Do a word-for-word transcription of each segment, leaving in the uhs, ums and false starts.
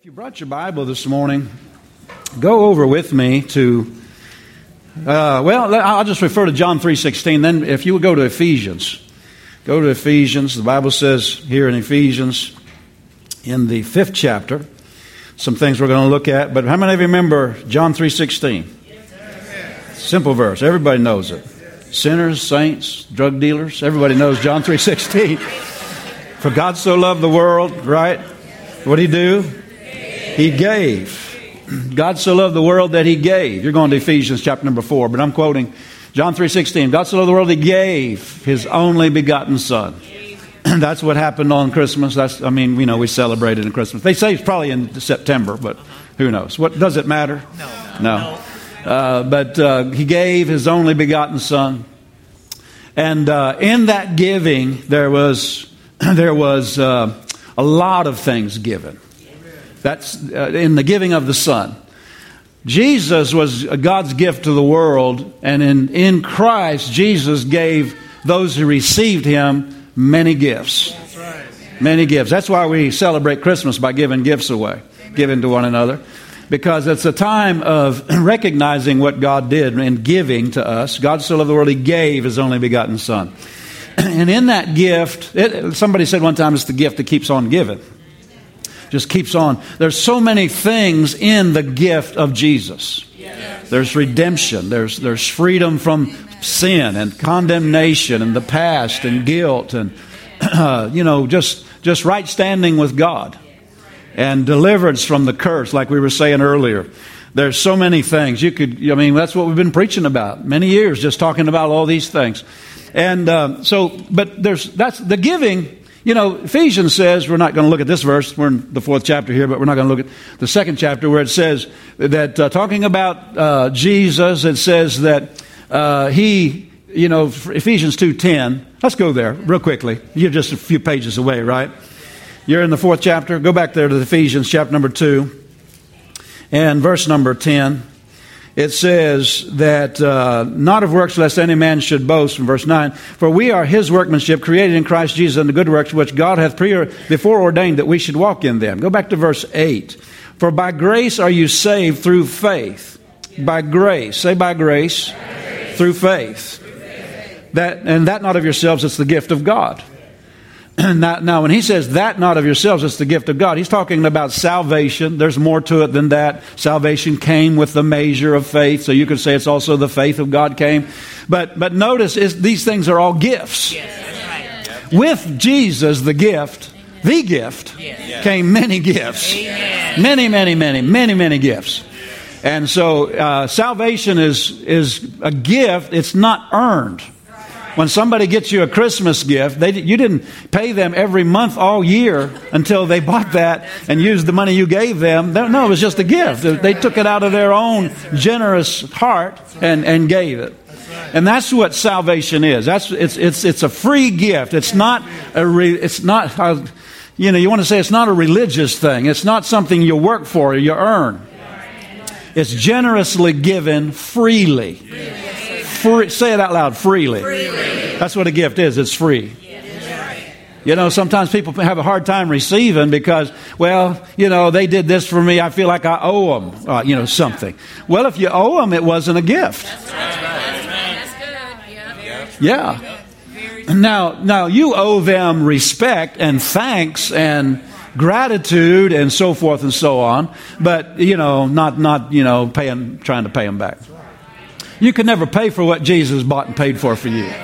You brought your Bible this morning. Go over with me to, uh, well, I'll just refer to John three sixteen. Then if you would go to Ephesians. Go to Ephesians. The Bible says here in Ephesians, in the fifth chapter, some things we're going to look at. But how many of you remember John three sixteen? Simple verse. Everybody knows it. Sinners, saints, drug dealers. Everybody knows John three sixteen. For God so loved the world, right? What did He do? He gave. God so loved the world that He gave. You're going to Ephesians chapter number four, but I'm quoting John three sixteen. God so loved the world He gave His only begotten Son. That's what happened on Christmas. That's, I mean, you know, we celebrated in Christmas. They say it's probably in September, but who knows? What does it matter? No. No. Uh, but uh, He gave His only begotten Son. And uh, in that giving, there was, there was uh, a lot of things given. That's uh, in the giving of the Son. Jesus was God's gift to the world, and in, in Christ, Jesus gave those who received Him many gifts. That's right. Many gifts. That's why we celebrate Christmas by giving gifts away, Amen. Giving to one another, because it's a time of recognizing what God did in giving to us. God so loved the world, He gave His only begotten Son. And in that gift, it, somebody said one time, it's the gift that keeps on giving. Just keeps on. There's so many things in the gift of Jesus. Yes. There's redemption. There's there's freedom from sin and condemnation and the past and guilt and uh, you know just just right standing with God and deliverance from the curse, like we were saying earlier. There's so many things you could. I mean, that's what we've been preaching about many years, just talking about all these things. And uh, so, but there's that's the giving. You know, Ephesians says, we're not going to look at this verse, we're in the fourth chapter here, but we're not going to look at the second chapter where it says that, uh, talking about uh, Jesus, it says that uh, He, you know, Ephesians two ten, let's go there real quickly. You're just a few pages away, right? You're in the fourth chapter. Go back there to Ephesians chapter number two and verse number ten. It says that, uh, not of works lest any man should boast, from verse nine. For we are His workmanship, created in Christ Jesus unto good works, which God hath pre- before ordained that we should walk in them. Go back to verse eight. For by grace are you saved through faith. By grace. Say by grace. By grace. Through faith. Through faith. That, and that not of yourselves, it's the gift of God. Now, now, when he says that not of yourselves, it's the gift of God, he's talking about salvation. There's more to it than that. Salvation came with the measure of faith, so you could say it's also the faith of God came. But but notice, these things are all gifts. Yes, that's right. With Jesus, the gift, the gift, yes. came many gifts. Amen. Many, many, many, many, many gifts. And so uh, salvation is is a gift. It's not earned. When somebody gets you a Christmas gift, they, you didn't pay them every month all year until they bought that and used the money you gave them. No, it was just a gift. They took it out of their own generous heart and, and gave it. And that's what salvation is. That's it's it's it's a free gift. It's not a re, it's not a, you know you want to say it's not a religious thing. It's not something you work for or you earn. It's generously given freely. Free, say it out loud, freely. freely. That's what a gift is. It's free. Yes. You know, sometimes people have a hard time receiving because, well, you know, they did this for me. I feel like I owe them, uh, you know, something. Well, if you owe them, it wasn't a gift. That's right. That's good. Yeah. Yeah. Now, now you owe them respect and thanks and gratitude and so forth and so on, but you know, not not you know, paying, trying to pay them back. You could never pay for what Jesus bought and paid for for you.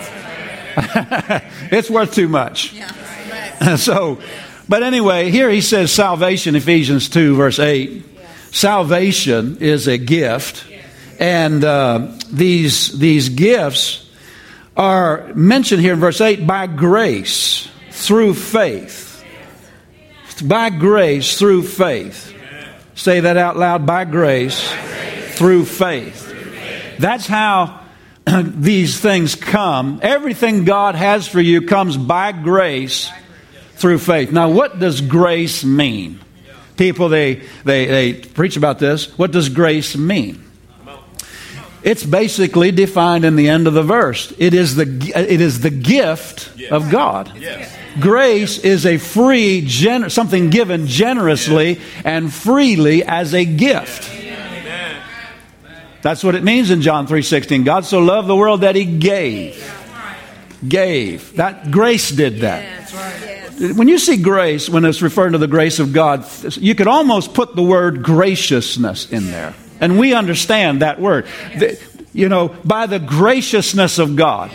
It's worth too much. So, but anyway, here he says salvation, Ephesians two, verse eight. Salvation is a gift. And uh, these, these gifts are mentioned here in verse eight, by grace, through faith. By grace, through faith. Say that out loud, by grace, through faith. That's how these things come. Everything God has for you comes by grace through faith. Now, what does grace mean? People, they, they, they preach about this. What does grace mean? It's basically defined in the end of the verse. It is the, it is the gift of God. Grace is a free, gen- something given generously and freely as a gift. That's what it means in John three sixteen. God so loved the world that He gave. Gave. That grace did that. When you see grace, when it's referring to the grace of God, you could almost put the word graciousness in there. And we understand that word. The, you know, by the graciousness of God.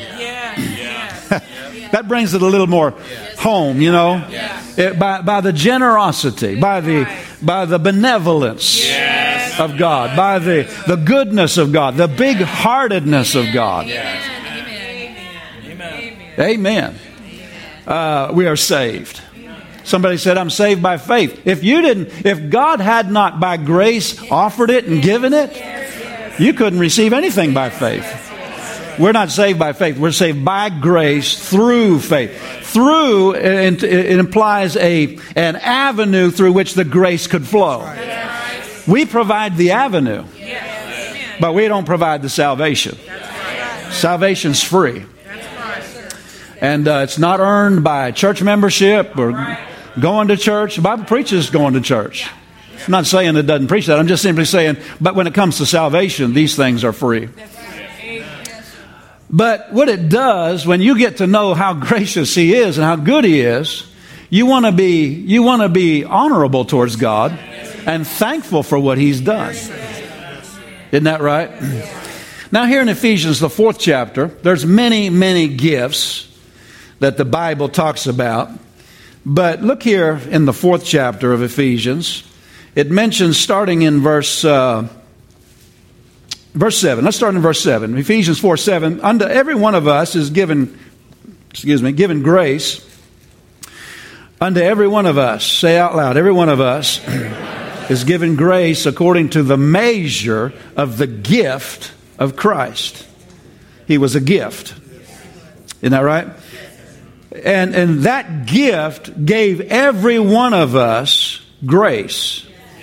That brings it a little more home, you know. It, by, by the generosity, by the by the benevolence of God, by the, the goodness of God, the big-heartedness of God. Amen. Uh, we are saved. Somebody said, I'm saved by faith. If you didn't, if God had not by grace offered it and given it, you couldn't receive anything by faith. We're not saved by faith. We're saved by grace through faith. Through, it, it implies a an avenue through which the grace could flow. We provide the avenue, but we don't provide the salvation. Salvation's free. And uh, it's not earned by church membership or going to church. The Bible preaches going to church. I'm not saying it doesn't preach that. I'm just simply saying, but when it comes to salvation, these things are free. But what it does, when you get to know how gracious He is and how good He is, you want to be you want to be honorable towards God and thankful for what He's done. Isn't that right? Now here in Ephesians, the fourth chapter, there's many, many gifts that the Bible talks about. But look here in the fourth chapter of Ephesians. It mentions, starting in verse uh, verse seven. Let's start in verse seven. Ephesians four seven. Unto every one of us is given, excuse me, given grace. Unto every one of us, say out loud, every one of us is given grace according to the measure of the gift of Christ. He was a gift. Isn't that right? And, and that gift gave every one of us grace.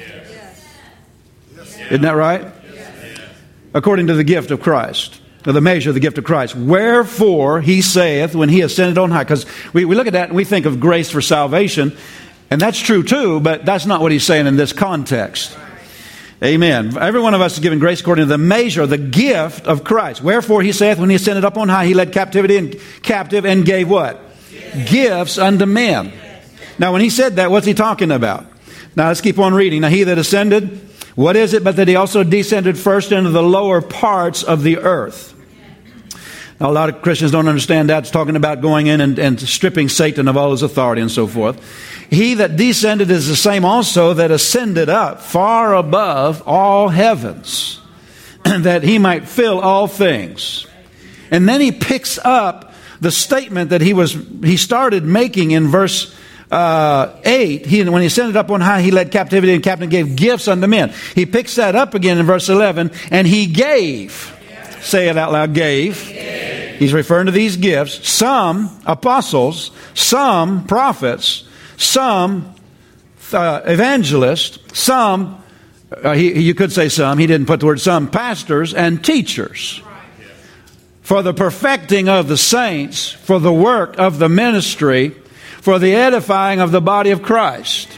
Isn't that right? According to the gift of Christ. Or the measure of the gift of Christ. Wherefore He saith, when He ascended on high. Because we, we look at that and we think of grace for salvation. And that's true too, but that's not what He's saying in this context. Amen. Every one of us is given grace according to the measure, the gift of Christ. Wherefore He saith, when He ascended up on high, He led captivity and captive and gave what? Gifts, Gifts unto men. Now when He said that, what's He talking about? Now let's keep on reading. Now He that ascended, what is it but that He also descended first into the lower parts of the earth? Now a lot of Christians don't understand that. It's talking about going in and, and stripping Satan of all his authority and so forth. He that descended is the same also that ascended up far above all heavens, that He might fill all things. And then He picks up the statement that he was he started making in verse uh, eight. He, when He ascended up on high, He led captivity and captive and gave gifts unto men. He picks that up again in verse eleven, and He gave. Say it out loud, gave. gave. He's referring to these gifts. Some apostles, some prophets, some uh, evangelists, some, uh, he, you could say some, he didn't put the word some, pastors and teachers. For the perfecting of the saints, for the work of the ministry, for the edifying of the body of Christ.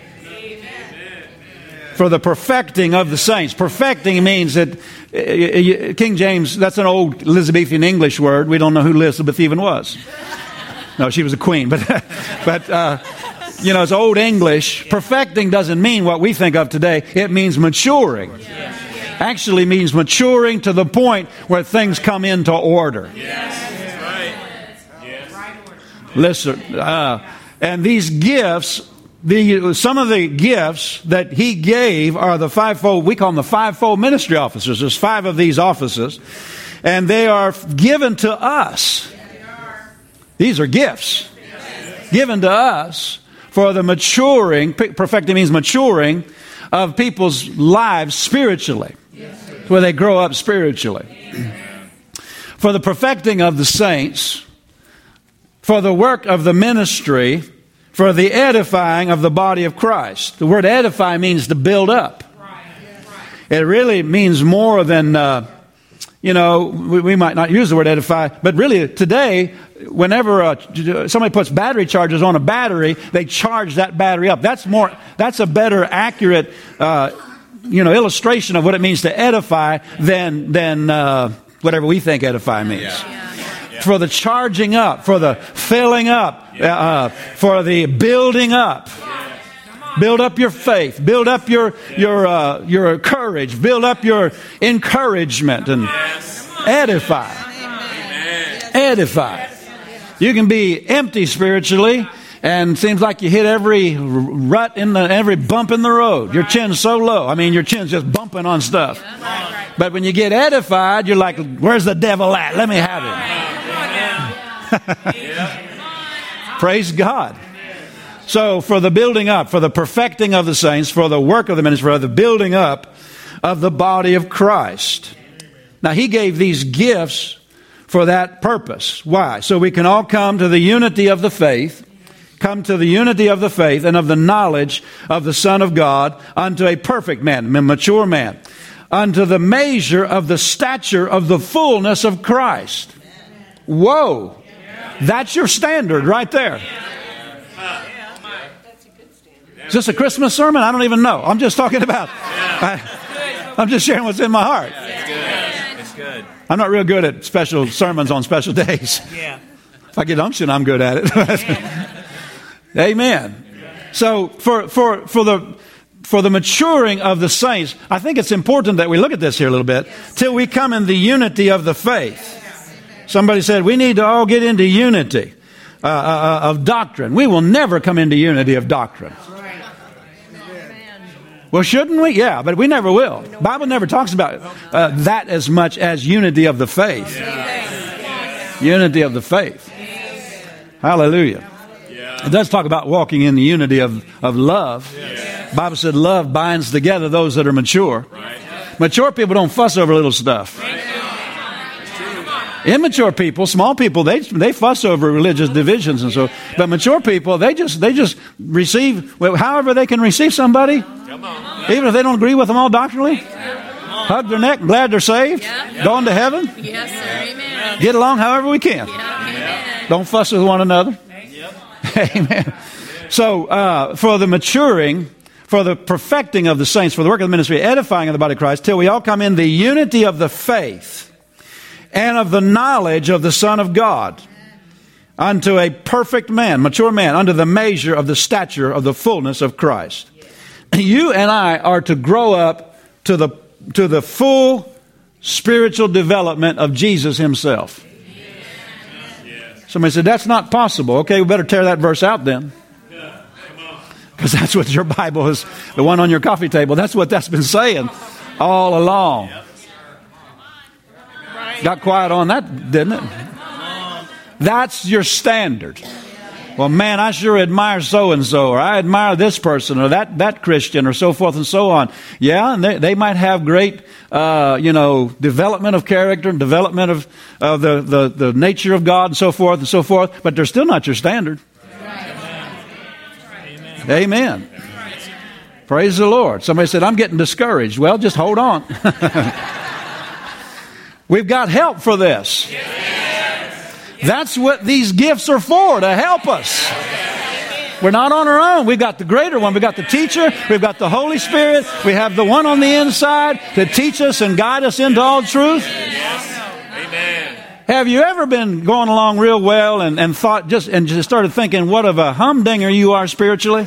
For the perfecting of the saints. Perfecting means that uh, King James, that's an old Elizabethan English word. We don't know who Elizabeth even was. No, she was a queen. But, but uh, you know, it's old English. Perfecting doesn't mean what we think of today. It means maturing. Actually means maturing to the point where things come into order. Listen, uh, and these gifts... The, some of the gifts that He gave are the fivefold, we call them the fivefold ministry offices. There's five of these offices, and they are given to us. These are gifts given to us for the maturing, perfecting means maturing, of people's lives spiritually, where they grow up spiritually. For the perfecting of the saints, for the work of the ministry, for the edifying of the body of Christ. The word edify means to build up. It really means more than uh, you know, we, we might not use the word edify, but really today, whenever uh, somebody puts battery chargers on a battery, they charge that battery up. That's more, that's a better accurate, uh, you know, illustration of what it means to edify than, than, uh, whatever we think edify means. Yeah. Yeah. For the charging up, for the filling up, uh, for the building up. Build up your faith. Build up your your uh, your courage. Build up your encouragement and edify. Edify. You can be empty spiritually, and seems like you hit every rut in the every bump in the road. Your chin's so low. I mean, your chin's just bumping on stuff. But when you get edified, you're like, "Where's the devil at? Let me have him." Praise God. So for the building up, for the perfecting of the saints, for the work of the ministry, for the building up of the body of Christ. Now he gave these gifts for that purpose. Why? So we can all come to the unity of the faith, come to the unity of the faith and of the knowledge of the Son of God unto a perfect man, a mature man, unto the measure of the stature of the fullness of Christ. Whoa! That's your standard right there. Is this a Christmas sermon? I don't even know. I'm just talking about, I, I'm just sharing what's in my heart. It's good. It's good. I'm not real good at special sermons on special days. Yeah. If I get unction, I'm good at it. Amen. So for, for, for the, for the maturing of the saints, I think it's important that we look at this here a little bit till we come in the unity of the faith. Somebody said we need to all get into unity uh, uh, of doctrine. We will never come into unity of doctrine. Well, shouldn't we? Yeah, but we never will. The Bible never talks about uh, that as much as unity of the faith. Yeah. Unity of the faith. Hallelujah. Yeah. It does talk about walking in the unity of, of love. Yeah. The Bible said love binds together those that are mature. Right. Mature people don't fuss over little stuff. Right. Immature people, small people, they they fuss over religious divisions and so. But mature people, they just they just receive well, however they can receive somebody. Even if they don't agree with them all doctrinally, hug their neck, glad they're saved, yeah. Going to heaven. Yes, sir. Amen. Get along however we can. Yeah. Don't fuss with one another. Yep. Amen. So uh, for the maturing, for the perfecting of the saints, for the work of the ministry, edifying of the body of Christ, till we all come in the unity of the faith and of the knowledge of the Son of God, unto a perfect man, mature man, unto the measure of the stature of the fullness of Christ. You and I are to grow up to the to the full spiritual development of Jesus himself. Somebody said, that's not possible. Okay, we better tear that verse out then. Because that's what your Bible is, the one on your coffee table, that's what that's been saying all along. Got quiet on that, didn't it? That's your standard. Well, man, I sure admire so-and-so, or I admire this person, or that, that Christian, or so forth and so on. Yeah, and they, they might have great, uh, you know, development of character and development of, of the, the, the nature of God and so forth and so forth, but they're still not your standard. Amen. Amen. Praise the Lord. Somebody said, I'm getting discouraged. Well, just hold on. We've got help for this. That's what these gifts are for, to help us. We're not on our own. We've got the greater one. We've got the teacher. We've got the Holy Spirit. We have the one on the inside to teach us and guide us into all truth. Amen. Have you ever been going along real well and, and thought just and just started thinking what of a humdinger you are spiritually?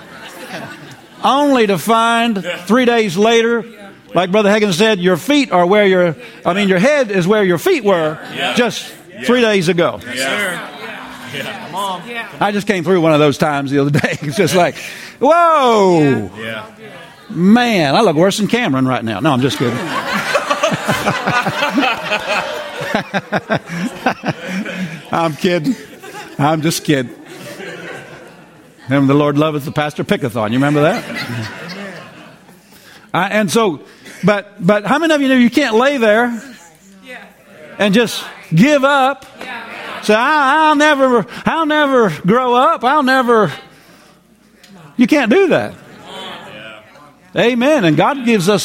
Only to find three days later, like Brother Hagin said, your feet are where your, I mean, your head is where your feet were just three days ago. Yes, sir. Yeah. Come on. I just came through one of those times the other day. It's just like, whoa. Yeah. Man, I look worse than Cameron right now. No, I'm just kidding. I'm kidding. I'm just kidding. Whom the Lord loveth, the pastor picketh on. You remember that? I, and so, but but how many of you know you can't lay there and just give up? Say, I, I'll never, I'll never grow up. I'll never. You can't do that. Amen. And God gives us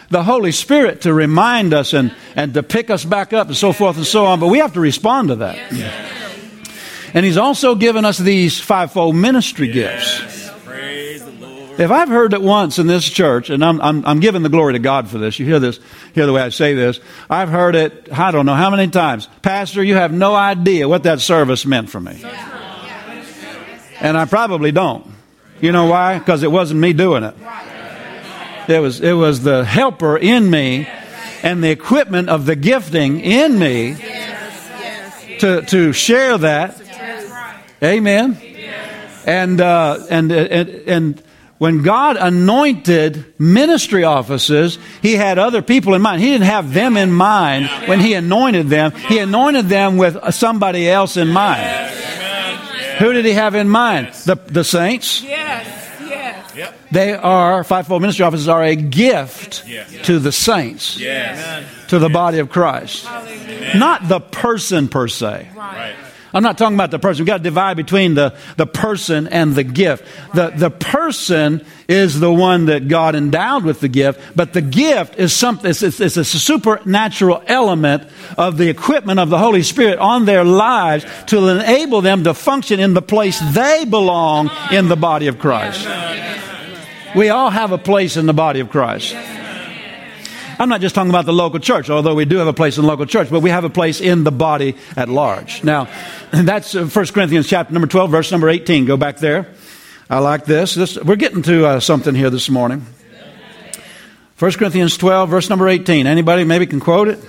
the Holy Spirit to remind us and, and to pick us back up and so forth and so on. But we have to respond to that. Yes. And He's also given us these fivefold ministry Yes. gifts. Praise the Lord. If I've heard it once in this church, and I'm, I'm, I'm giving the glory to God for this, you hear this, hear the way I say this. I've heard it, I don't know how many times. Pastor, you have no idea what that service meant for me. And I probably don't. You know why? Because it wasn't me doing it. It was, it was the helper in me and the equipment of the gifting in me to, to share that. Amen. And, uh, and, and, and when God anointed ministry offices, He had other people in mind. He didn't have them in mind when He anointed them. He anointed them with somebody else in mind. Who did He have in mind? The, the saints? Yes, yes. Yep. They are, fivefold ministry offices are a gift Yes. to the saints, Yes. to the body of Christ. Not the person per se. Right. I'm not talking about the person. We've got to divide between the, the person and the gift. The, the person is the one that God endowed with the gift, but the gift is something, it's, it's, it's a supernatural element of the equipment of the Holy Spirit on their lives to enable them to function in the place they belong in the body of Christ. We all have a place in the body of Christ. I'm not just talking about the local church, although we do have a place in the local church, but we have a place in the body at large. Now, that's First Corinthians chapter number twelve, verse number eighteen. Go back there. I like this. this we're getting to uh, something here this morning. First Corinthians twelve, verse number eighteen. Anybody maybe can quote it?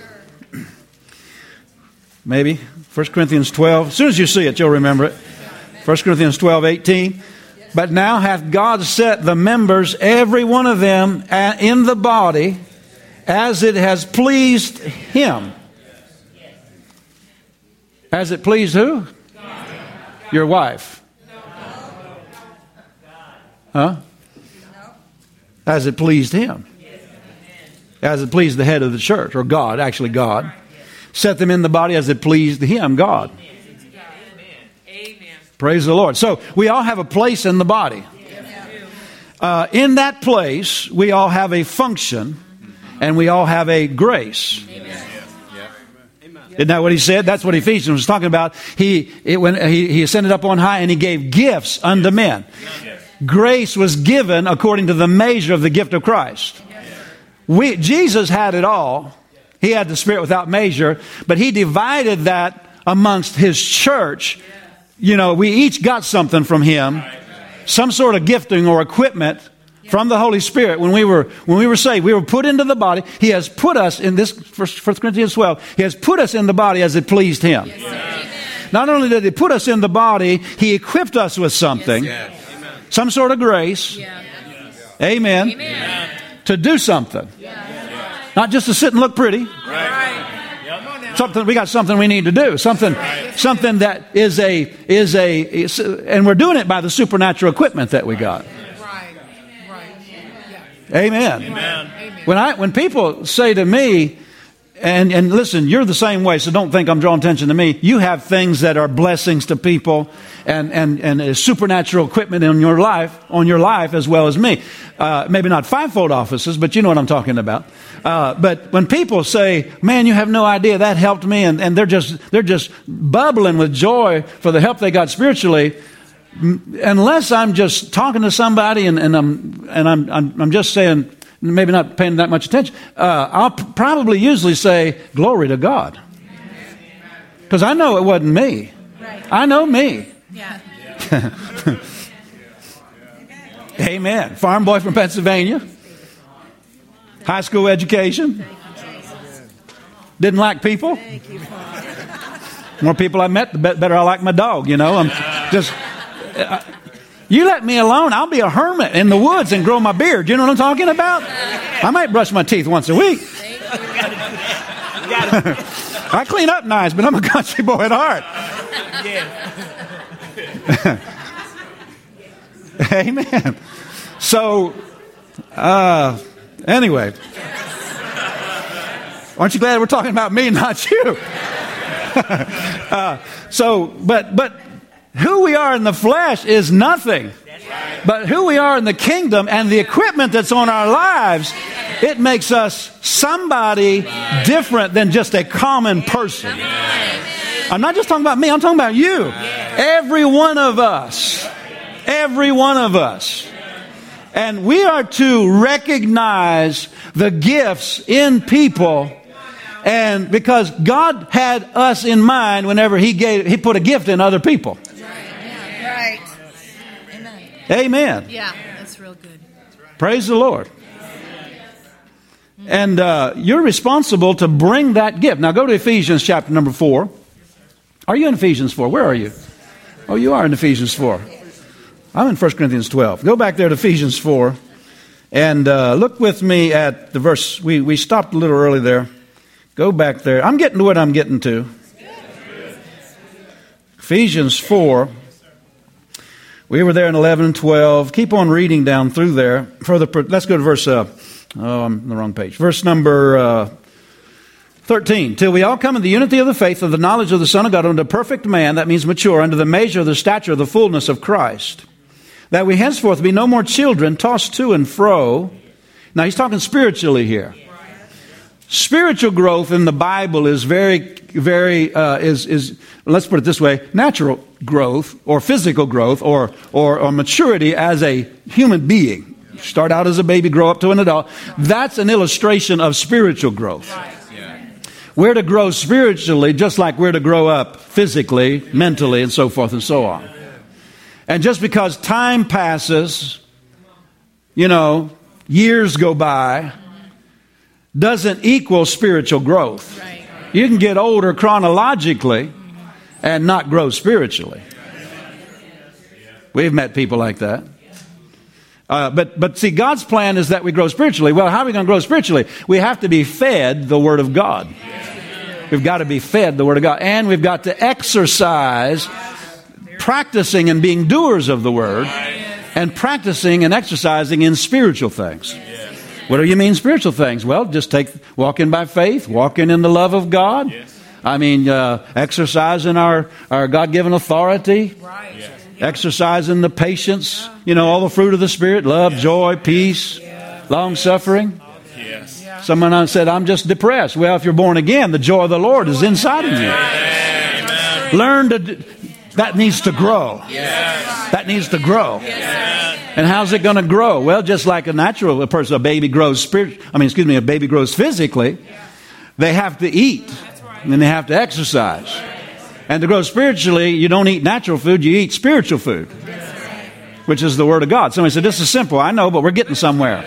Maybe. First Corinthians twelve. As soon as you see it, you'll remember it. First Corinthians twelve, eighteen. But now hath God set the members, every one of them, in the body, as it has pleased Him. As it pleased who? Your wife. Huh? As it pleased Him. As it pleased the head of the church, or God, actually God. Set them in the body as it pleased Him, God. Praise the Lord. So we all have a place in the body. Uh, in that place, we all have a function. And we all have a grace. Amen. Isn't that what he said? That's what Ephesians was talking about. He, it, when he, he ascended up on high and He gave gifts unto men. Grace was given according to the measure of the gift of Christ. We, Jesus had it all. He had the Spirit without measure, but He divided that amongst His church. You know, we each got something from Him, some sort of gifting or equipment from the Holy Spirit. When we were when we were saved, we were put into the body. He has put us in this, First Corinthians twelve, He has put us in the body as it pleased Him. Yes, Not only did He put us in the body, He equipped us with something, yes, some sort of grace, yeah. Amen, Amen, to do something. Yeah. Not just to sit and look pretty. Right. Something we got something we need to do. Something right. something that is a is a is, and we're doing it by the supernatural equipment that we got. Amen. Amen. When I when people say to me, and, and listen, you're the same way, so don't think I'm drawing attention to me. You have things that are blessings to people and, and, and supernatural equipment in your life, on your life as well as me. Uh, maybe not fivefold offices, but you know what I'm talking about. Uh, but when people say, man, you have no idea, that helped me, and, and they're just they're just bubbling with joy for the help they got spiritually, unless I'm just talking to somebody and, and I'm and I'm, I'm I'm just saying, maybe not paying that much attention, uh, I'll p- probably usually say glory to God, because I know it wasn't me. Right. I know me. Yeah. Amen. Farm boy from Pennsylvania, high school education, didn't like people. More people I met, the better I like my dog. You know, I'm just. Uh, you let me alone, I'll be a hermit in the woods and grow my beard. You know what I'm talking about? I might brush my teeth once a week. I clean up nice, but I'm a country boy at heart. Amen. So, uh, anyway, aren't you glad we're talking about me, not you? uh, so, but but. Who we are in the flesh is nothing. But who we are in the kingdom and the equipment that's on our lives, it makes us somebody different than just a common person. I'm not just talking about me, I'm talking about you. Every one of us. Every one of us. And we are to recognize the gifts in people. And because God had us in mind whenever He gave, He put a gift in other people. Right. Amen. Amen. Yeah, that's real good. Praise the Lord. And uh, you're responsible to bring that gift. Now go to Ephesians chapter number four. Are you in Ephesians four? Where are you? Oh, you are in Ephesians four. I'm in First Corinthians twelve. Go back there to Ephesians four. And uh, look with me at the verse. We, we stopped a little early there. Go back there. I'm getting to what I'm getting to. Ephesians four. We were there in eleven and twelve. Keep on reading down through there. Further, let's go to verse, uh, oh, I'm on the wrong page. Verse number uh, thirteen. Till we all come in the unity of the faith of the knowledge of the Son of God unto a perfect man, that means mature, unto the measure of the stature of the fullness of Christ, that we henceforth be no more children, tossed to and fro. Now he's talking spiritually here. Spiritual growth in the Bible is very, very, uh, is, is, let's put it this way, natural growth or physical growth or, or, or maturity as a human being. Start out as a baby, grow up to an adult. That's an illustration of spiritual growth. We're to grow spiritually just like we're to grow up physically, mentally, and so forth and so on. And just because time passes, you know, years go by, doesn't equal spiritual growth. Right. You can get older chronologically and not grow spiritually. We've met people like that. Uh, but, but see, God's plan is that we grow spiritually. Well, how are we going to grow spiritually? We have to be fed the Word of God. We've got to be fed the Word of God. And we've got to exercise practicing and being doers of the Word and practicing and exercising in spiritual things. What do you mean spiritual things? Well, just take walking by faith, walking in the love of God. Yes. I mean, uh, exercising our, our God-given authority, right. Yes. Exercising the patience, you know, all the fruit of the Spirit, love, yes. joy, peace, yes. long-suffering. Yes. Someone said, I'm just depressed. Well, if you're born again, the joy of the Lord is inside of you. Yes. Learn to, that needs to grow. Yes. That needs to grow. Yes. And how's it going to grow? Well, just like a natural a person, a baby grows spirit. I mean, excuse me, a baby grows physically. They have to eat, and then they have to exercise. And to grow spiritually, you don't eat natural food; you eat spiritual food, which is the Word of God. Somebody said, "This is simple." I know, but we're getting somewhere.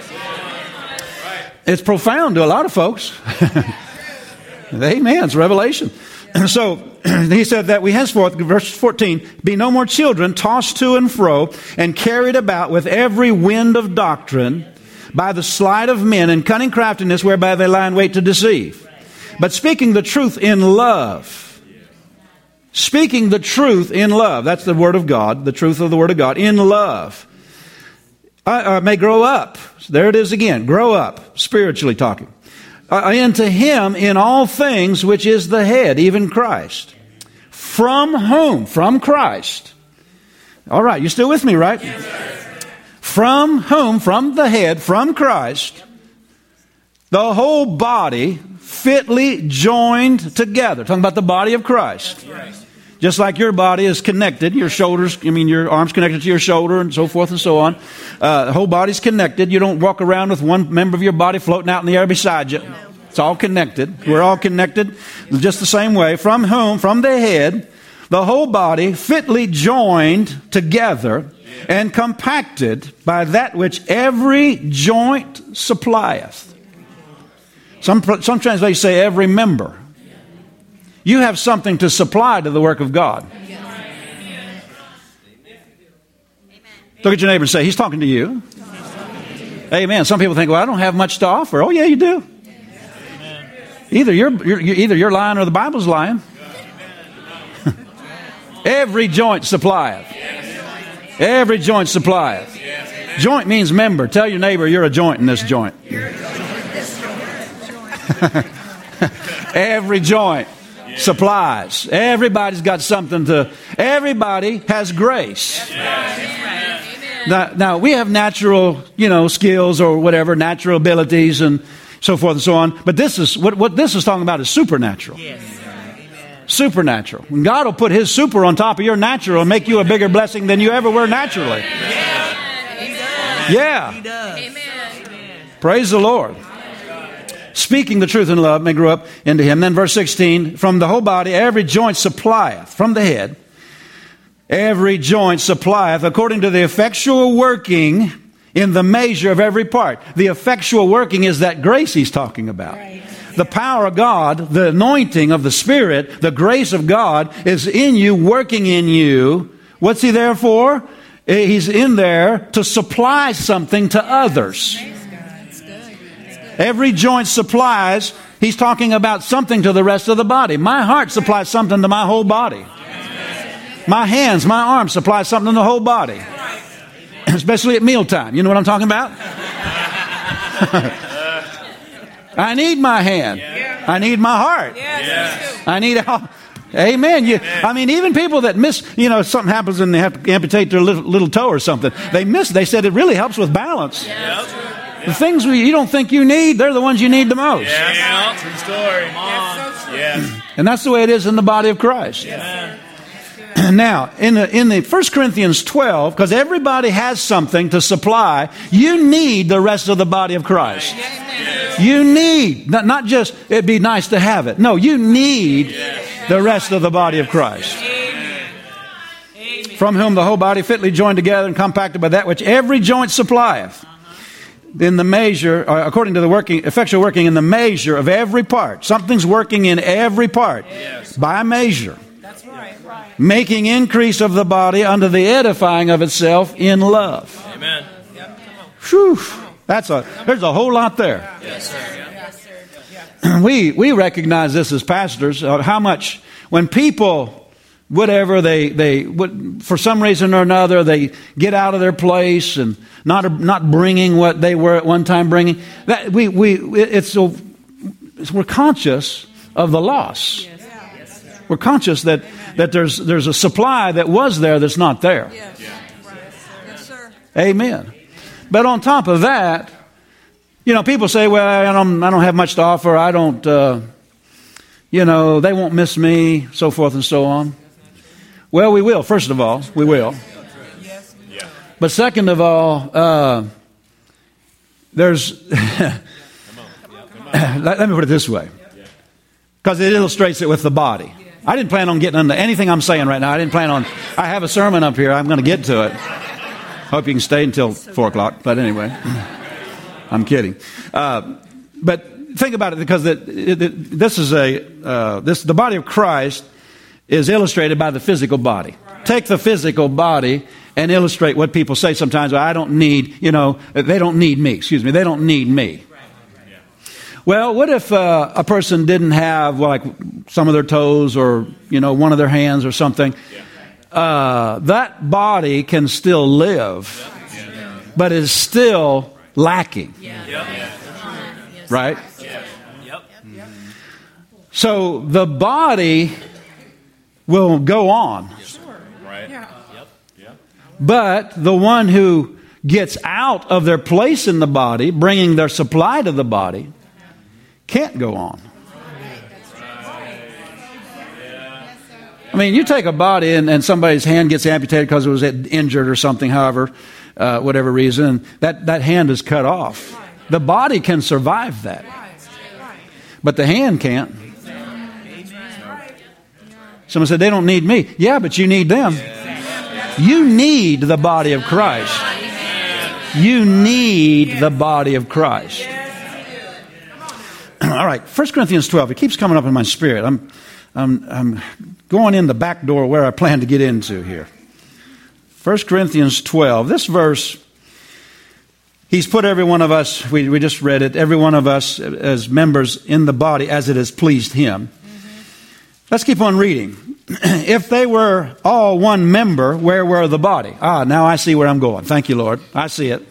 It's profound to a lot of folks. Amen. It's revelation. So he said that we henceforth, verse fourteen, be no more children, tossed to and fro, and carried about with every wind of doctrine, by the sleight of men and cunning craftiness, whereby they lie in wait to deceive. But speaking the truth in love. Speaking the truth in love. That's the Word of God, the truth of the Word of God, in love. Uh, uh, may grow up. So there it is again. Grow up, spiritually talking. Uh, into Him in all things, which is the head, even Christ. From whom? From Christ. All right, you still with me, right? Yes, from whom? From the head, from Christ, the whole body fitly joined together. Talking about the body of Christ. Yes. Just like your body is connected, your shoulders, I mean, your arms connected to your shoulder and so forth and so on. Uh, the whole body's connected. You don't walk around with one member of your body floating out in the air beside you. It's all connected. We're all connected just the same way. From whom? From the head, the whole body fitly joined together and compacted by that which every joint supplieth. Some, some translations say every member. You have something to supply to the work of God. Look at your neighbor and say, he's talking to you. Amen. Some people think, well, I don't have much to offer. Oh, yeah, you do. Either you're, you're either you're lying or the Bible's lying. Every joint supplieth. Every joint supplieth. Joint means member. Tell your neighbor you're a joint in this joint. Every joint supplies. Everybody's got something to. Everybody has grace. Now, now, we have natural, you know, skills or whatever, natural abilities and so forth and so on. But this is, what, what this is talking about is supernatural. Yes. Supernatural. And God will put His super on top of your natural and make you a bigger blessing than you ever were naturally. Yeah. Yeah. He does. Amen. Praise the Lord. Speaking the truth in love may grow up into Him. Then verse sixteen, from the whole body every joint supplieth, from the head, every joint supplieth according to the effectual working in the measure of every part. The effectual working is that grace he's talking about. Right. The power of God, the anointing of the Spirit, the grace of God is in you, working in you. What's He there for? He's in there to supply something to others. Every joint supplies, He's talking about something to the rest of the body. My heart supplies something to my whole body. My hands, my arms supply something to the whole body. Especially at mealtime. You know what I'm talking about? I need my hand. I need my heart. I need... Amen. You, I mean, even people that miss, you know, something happens and they have to amputate their little, little toe or something. They miss, they said it really helps with balance. The things we, you don't think you need, they're the ones you need the most. Yeah, true story. Yes. And that's the way it is in the body of Christ. Yes. Now, in the, in the First Corinthians twelve, because everybody has something to supply, you need the rest of the body of Christ. Yes. You need, not, not just, it'd be nice to have it. No, you need yes. the rest of the body of Christ. Amen. From whom the whole body fitly joined together and compacted by that which every joint supplieth. In the measure, uh, according to the working, effectual working in the measure of every part. Something's working in every part. Yes. By measure. That's right, right. Making increase of the body unto the edifying of itself in love. Amen. Yep. Whew. That's a, there's a whole lot there. Yes, sir. Yes, sir. We, we recognize this as pastors, uh, how much when people... Whatever they they would, for some reason or another, they get out of their place and not not bringing what they were at one time bringing. That we we it's so we're conscious of the loss. We're conscious that that there's there's a supply that was there that's not there. Yes, yes, sir. Amen. But on top of that, you know, people say, "Well, I don't I don't have much to offer. I don't, uh, you know, they won't miss me," so forth and so on. Well, we will. First of all, we will. But second of all, uh, there's... let, let me put it this way. Because it illustrates it with the body. I didn't plan on getting into anything I'm saying right now. I didn't plan on... I have a sermon up here. I'm going to get to it. Hope you can stay until four o'clock. But anyway, I'm kidding. Uh, but think about it, because it, it, it, this is a... Uh, this the body of Christ is illustrated by the physical body. Take the physical body and illustrate what people say sometimes. Well, I don't need, you know, they don't need me. Excuse me. They don't need me. Well, what if uh, a person didn't have, well, like some of their toes or, you know, one of their hands or something? Uh, that body can still live, but is still lacking. Right? So the body will go on. Right. Yep. Yep. But the one who gets out of their place in the body, bringing their supply to the body, can't go on. I mean, you take a body and, and somebody's hand gets amputated because it was injured or something, however, uh, whatever reason, that, that hand is cut off. The body can survive that. But the hand can't. Someone said, they don't need me. Yeah, but you need them. You need the body of Christ. You need the body of Christ. All right, First Corinthians twelve. It keeps coming up in my spirit. I'm, I'm, I'm going in the back door where I plan to get into here. First Corinthians twelve. This verse, he's put every one of us, we, we just read it, every one of us as members in the body as it has pleased him. Let's keep on reading. If they were all one member, where were the body? Ah, now I see where I'm going. Thank you, Lord. I see it.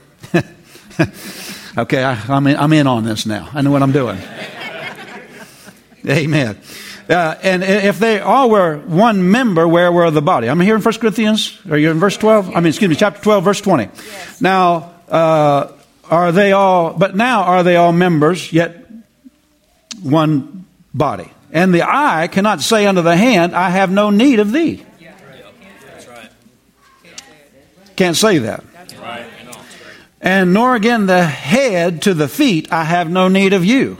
Okay, I, I'm, in, I'm in on this now. I know what I'm doing. Amen. Uh, and if they all were one member, where were the body? I'm here in First Corinthians. Are you in verse twelve? I mean, excuse me, chapter twelve, verse twenty. Yes. Now, uh, are they all, but now are they all members, yet one body? And the eye cannot say unto the hand, I have no need of thee. That's right. Can't say that. That's right. And nor again the head to the feet, I have no need of you.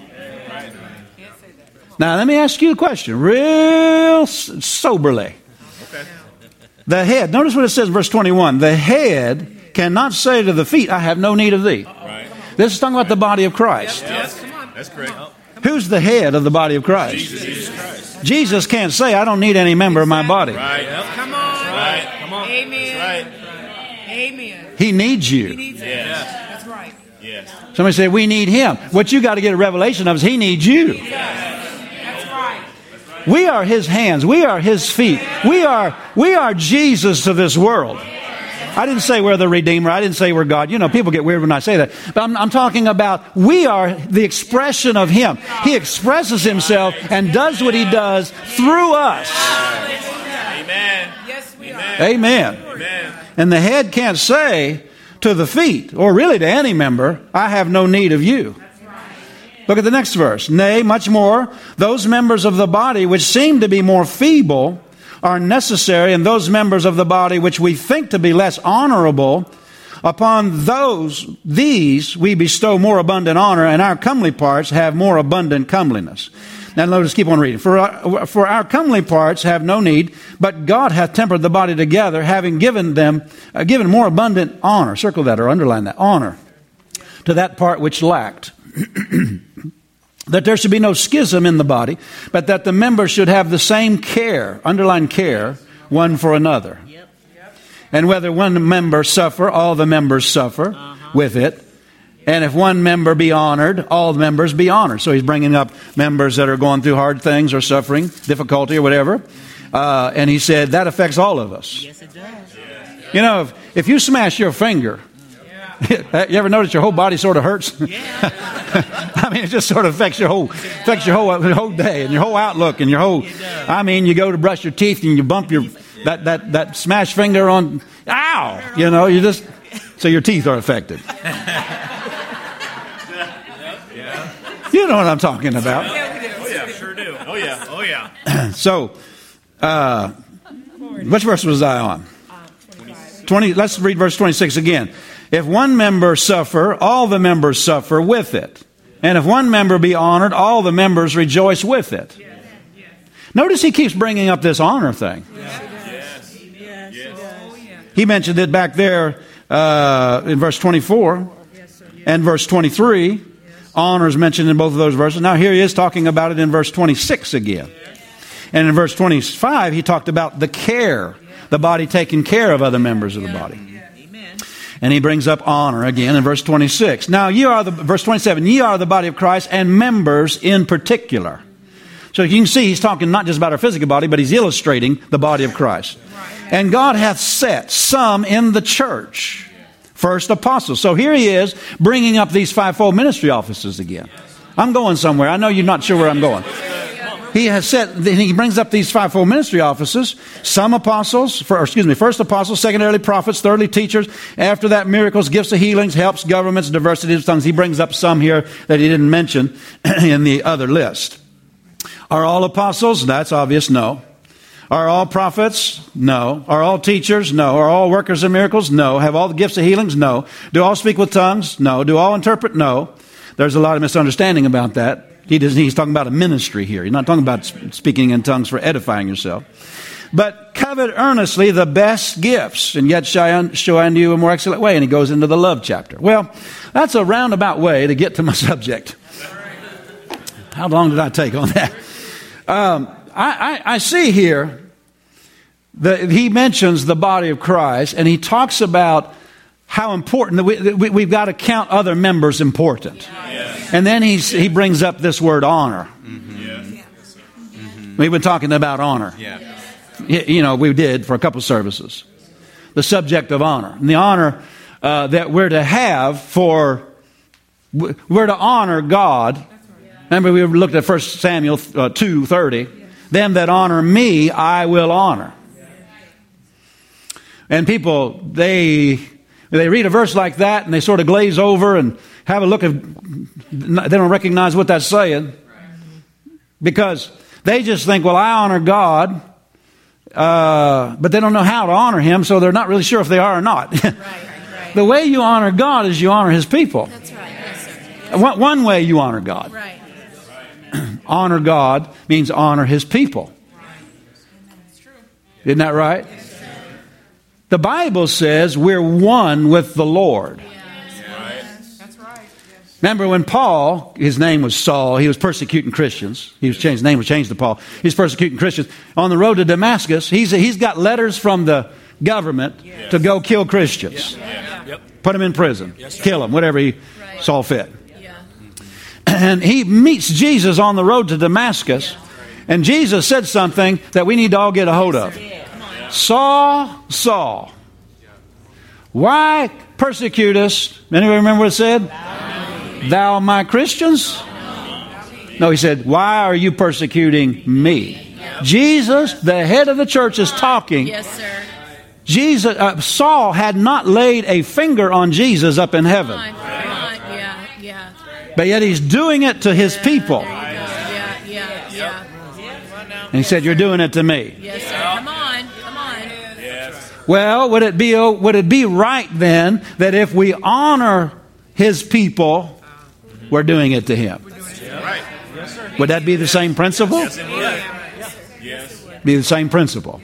Now, let me ask you a question, real soberly. Okay. The head, notice what it says in verse twenty-one. The head cannot say to the feet, I have no need of thee. Right. This is talking about the body of Christ. Yes. That's correct. Who's the head of the body of Christ? Jesus Christ. Jesus can't say, I don't need any member of my body. Right. Come on. Right. Come on. Amen. That's right. Amen. He needs you. He needs us. Yes. That's right. Yes. Somebody say, we need him. What you got to get a revelation of is he needs you. That's right. We are his hands. We are his feet. We are, we are Jesus to this world. I didn't say we're the Redeemer. I didn't say we're God. You know, people get weird when I say that. But I'm, I'm talking about we are the expression of him. He expresses himself and does what he does through us. Amen. Yes, we are. Amen. Amen. And the head can't say to the feet, or really to any member, I have no need of you. Look at the next verse. Nay, much more, those members of the body which seem to be more feeble are necessary, and those members of the body which we think to be less honorable, upon those, these, we bestow more abundant honor, and our comely parts have more abundant comeliness. Now notice, keep on reading. For our, for our comely parts have no need, but God hath tempered the body together, having given them, uh, given more abundant honor. Circle that or underline that. Honor to that part which lacked. That there should be no schism in the body, but that the members should have the same care, underline care, one for another. Yep. Yep. And whether one member suffer, all the members suffer uh-huh. with it. And if one member be honored, all the members be honored. So he's bringing up members that are going through hard things or suffering, difficulty or whatever. Uh, and he said that affects all of us. Yes, it does. You know, if, if you smash your finger, you ever notice your whole body sort of hurts? Yeah. I mean, it just sort of affects your whole affects your whole your whole day and your whole outlook and your whole. I mean, you go to brush your teeth and you bump your that that that smashed finger on. Ow! You know, you just so your teeth are affected. You know what I'm talking about. Oh yeah, sure do. Oh yeah, oh yeah. So, uh, which verse was I on? Twenty. Let's read verse twenty-six again. If one member suffer, all the members suffer with it. And if one member be honored, all the members rejoice with it. Yes. Yes. Notice he keeps bringing up this honor thing. Yes. Yes. Yes. He mentioned it back there uh, in verse twenty-four and verse twenty-three. Honor is mentioned in both of those verses. Now here he is talking about it in verse twenty-six again. And in verse twenty-five, he talked about the care, the body taking care of other members of the body. And he brings up honor again in verse twenty-six. Now, ye are the, verse twenty-seven, ye are the body of Christ and members in particular. So you can see he's talking not just about our physical body, but he's illustrating the body of Christ. And God hath set some in the church, first apostles. So here he is bringing up these fivefold ministry offices again. I'm going somewhere. I know you're not sure where I'm going. He has set, he brings up these fivefold ministry offices. Some apostles, for, or excuse me, first apostles, secondarily prophets, thirdly teachers. After that, miracles, gifts of healings, helps, governments, diversity of tongues. He brings up some here that he didn't mention in the other list. Are all apostles? That's obvious, no. Are all prophets? No. Are all teachers? No. Are all workers of miracles? No. Have all the gifts of healings? No. Do all speak with tongues? No. Do all interpret? No. There's a lot of misunderstanding about that. He does, he's talking about a ministry here. He's not talking about speaking in tongues for edifying yourself. But covet earnestly the best gifts, and yet show unto you a more excellent way. And he goes into the love chapter. Well, that's a roundabout way to get to my subject. How long did I take on that? Um, I, I, I see here that he mentions the body of Christ, and he talks about how important that we, we, we've got to count other members important. Yes. And then he's, he brings up this word honor. Mm-hmm. Yes. Mm-hmm. We've been talking about honor. Yeah. You know, we did for a couple of services. The subject of honor. And the honor uh, that we're to have for, we're to honor God. Remember we looked at First Samuel uh, two thirty. them that honor me, I will honor. And people, they they read a verse like that and they sort of glaze over and have a look of, they don't recognize what that's saying. Because they just think, well, I honor God, uh, but they don't know how to honor Him, so they're not really sure if they are or not. Right, right. The way you honor God is you honor His people. That's right. Yes, sir. Yes. One, one way you honor God. Right. Honor God means honor His people. Isn't that right? The Bible says we're one with the Lord. That's right. Remember when Paul, his name was Saul, he was persecuting Christians. He was changed, his name was changed to Paul. He was persecuting Christians. On the road to Damascus, he's, he's got letters from the government yes. to go kill Christians. Yeah. Yep. Put them in prison. Yes, kill them, whatever he right. saw fit. Yeah. And he meets Jesus on the road to Damascus. And Jesus said something that we need to all get a hold of. Saul, Saul, why persecutest? Anybody remember what it said? Thou, Thou my Christians? No, he said, why are you persecuting me? Jesus, the head of the church, is talking. Yes, sir. Jesus, uh, Saul had not laid a finger on Jesus up in heaven. Come on, come on. Yeah, yeah. But yet he's doing it to his people. There you go. Yeah, yeah, yeah. And he said, you're doing it to me. Yes, sir. Come on, come on. Well, would it be would it be right then that if we honor His people, we're doing it to Him? Would that be the same principle? Yes, it would. Yes. Be the same principle.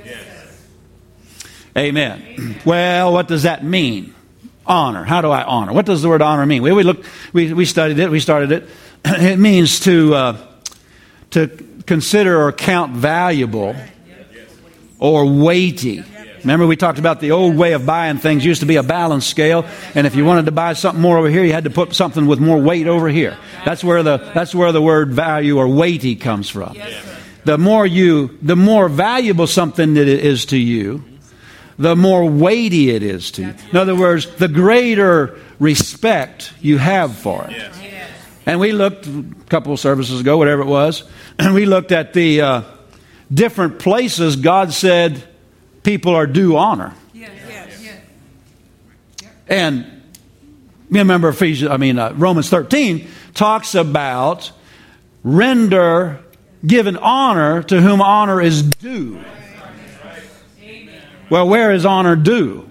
Amen. Well, what does that mean? Honor. How do I honor? What does the word honor mean? We we looked. We we studied it. We started it. It means to uh, to consider or count valuable or weighty. Remember, we talked about the old way of buying things. Used to be a balance scale, and if you wanted to buy something more over here, you had to put something with more weight over here. That's where the that's where the word value or weighty comes from. The more you, the more valuable something that it is to you, the more weighty it is to you. In other words, the greater respect you have for it. And we looked a couple of services ago, whatever it was, and we looked at the uh, different places God said people are due honor. Yes, yes, yes. And you remember Ephesians, I mean uh, Romans thirteen talks about render, given honor to whom honor is due. Well, where is honor due?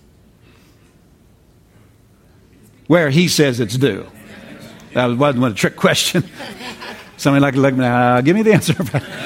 Where He says it's due. That wasn't a trick question. Somebody like to look at me, uh, give me the answer.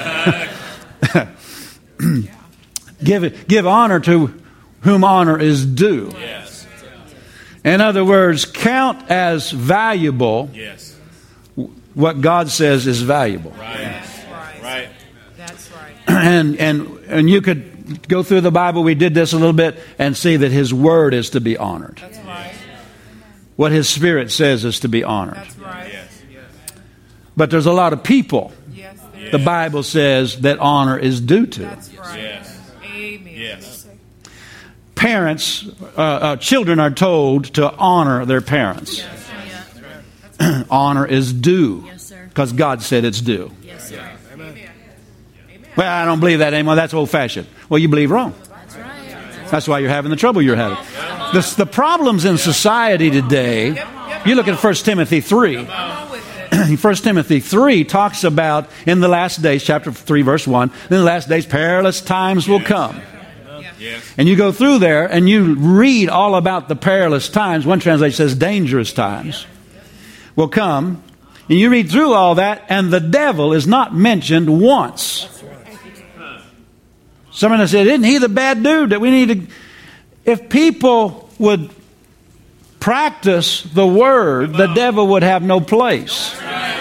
Give it, give honor to whom honor is due. Yes. In other words, count as valuable Yes. what God says is valuable. Right. Right. That's right. And and and you could go through the Bible. We did this a little bit and see that His Word is to be honored. That's right. What His Spirit says is to be honored. That's right. Yes. But there's a lot of people Yes, the Bible says that honor is due to. that's right. Yes. Amen. Yes. Parents, uh, uh, children are told to honor their parents. Yeah. Honor is due Yes, sir. because God said it's due. Yes, sir. Well, I don't believe that anymore. That's old-fashioned. Well, you believe wrong. That's right. That's why you're having the trouble you're having. The, the problems in society today, you look at First Timothy three. First Timothy three talks about in the last days, chapter three, verse one, in the last days, perilous times will come. Yes. And you go through there and you read all about the perilous times. One translation says dangerous times will come. And you read through all that, and the devil is not mentioned once. Someone said, isn't he the bad dude that we need to... If people would practice the word, the devil would have no place.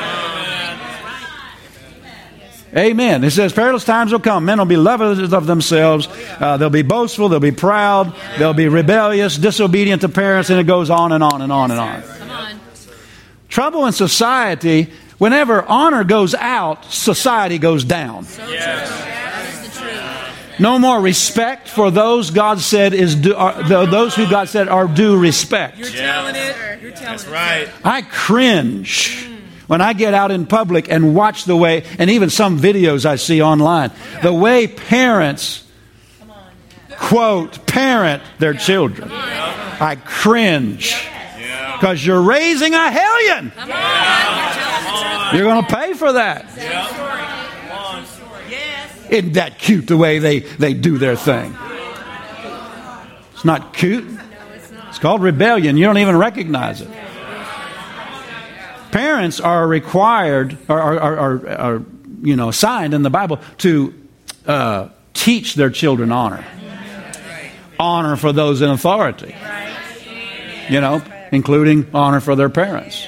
Amen. It says, perilous times will come. Men will be lovers of themselves. Uh, they'll be boastful. They'll be proud. They'll be rebellious, disobedient to parents, and it goes on and on and on and on. Come on. Trouble in society, whenever honor goes out, society goes down. So true. That is the truth. No more respect for those God said is due, are, those who God said are due respect. You're telling it. You're telling That's it. right. I cringe When I get out in public and watch the way, and even some videos I see online, the way parents, quote, parent their children, I cringe. Because you're raising a hellion. You're going to pay for that. Isn't that cute the way they, they do their thing? It's not cute. It's called rebellion. You don't even recognize it. Parents are required, or are, are, are, are you know, assigned in the Bible to uh, teach their children honor. Honor for those in authority. You know, including honor for their parents.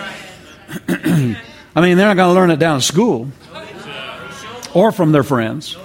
I mean, they're not going to learn it down in school or from their friends.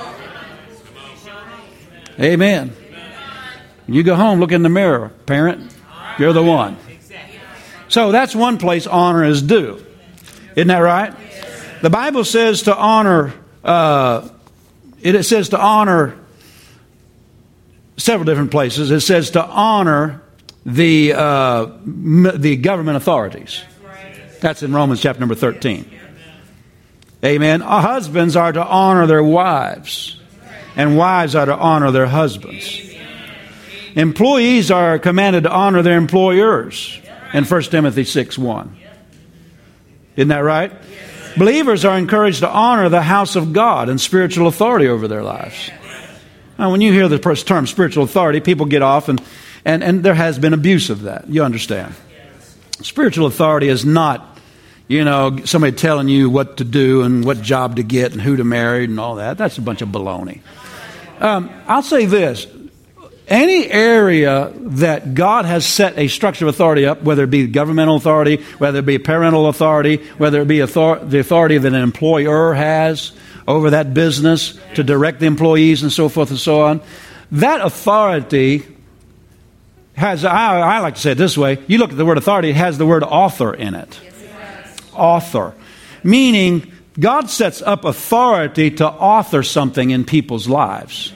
Amen. You go home, look in the mirror, parent, you're the one. So that's one place honor is due. Isn't that right? The Bible says to honor, uh, it, it says to honor several different places. It says to honor the uh, m- the government authorities. That's in Romans chapter number thirteen. Amen. Our husbands are to honor their wives, and wives are to honor their husbands. Employees are commanded to honor their employers in First Timothy six one. Isn't that right? Believers are encouraged to honor the house of God and spiritual authority over their lives. Now, when you hear the term spiritual authority, people get off, and, and, and there has been abuse of that. You understand. Spiritual authority is not, you know, somebody telling you what to do and what job to get and who to marry and all that. That's a bunch of baloney. Um, I'll say this. Any area that God has set a structure of authority up, whether it be governmental authority, whether it be parental authority, whether it be author- the authority that an employer has over that business to direct the employees and so forth and so on, that authority has, I, I like to say it this way, you look at the word authority, it has the word author in it. Author. Meaning, God sets up authority to author something in people's lives.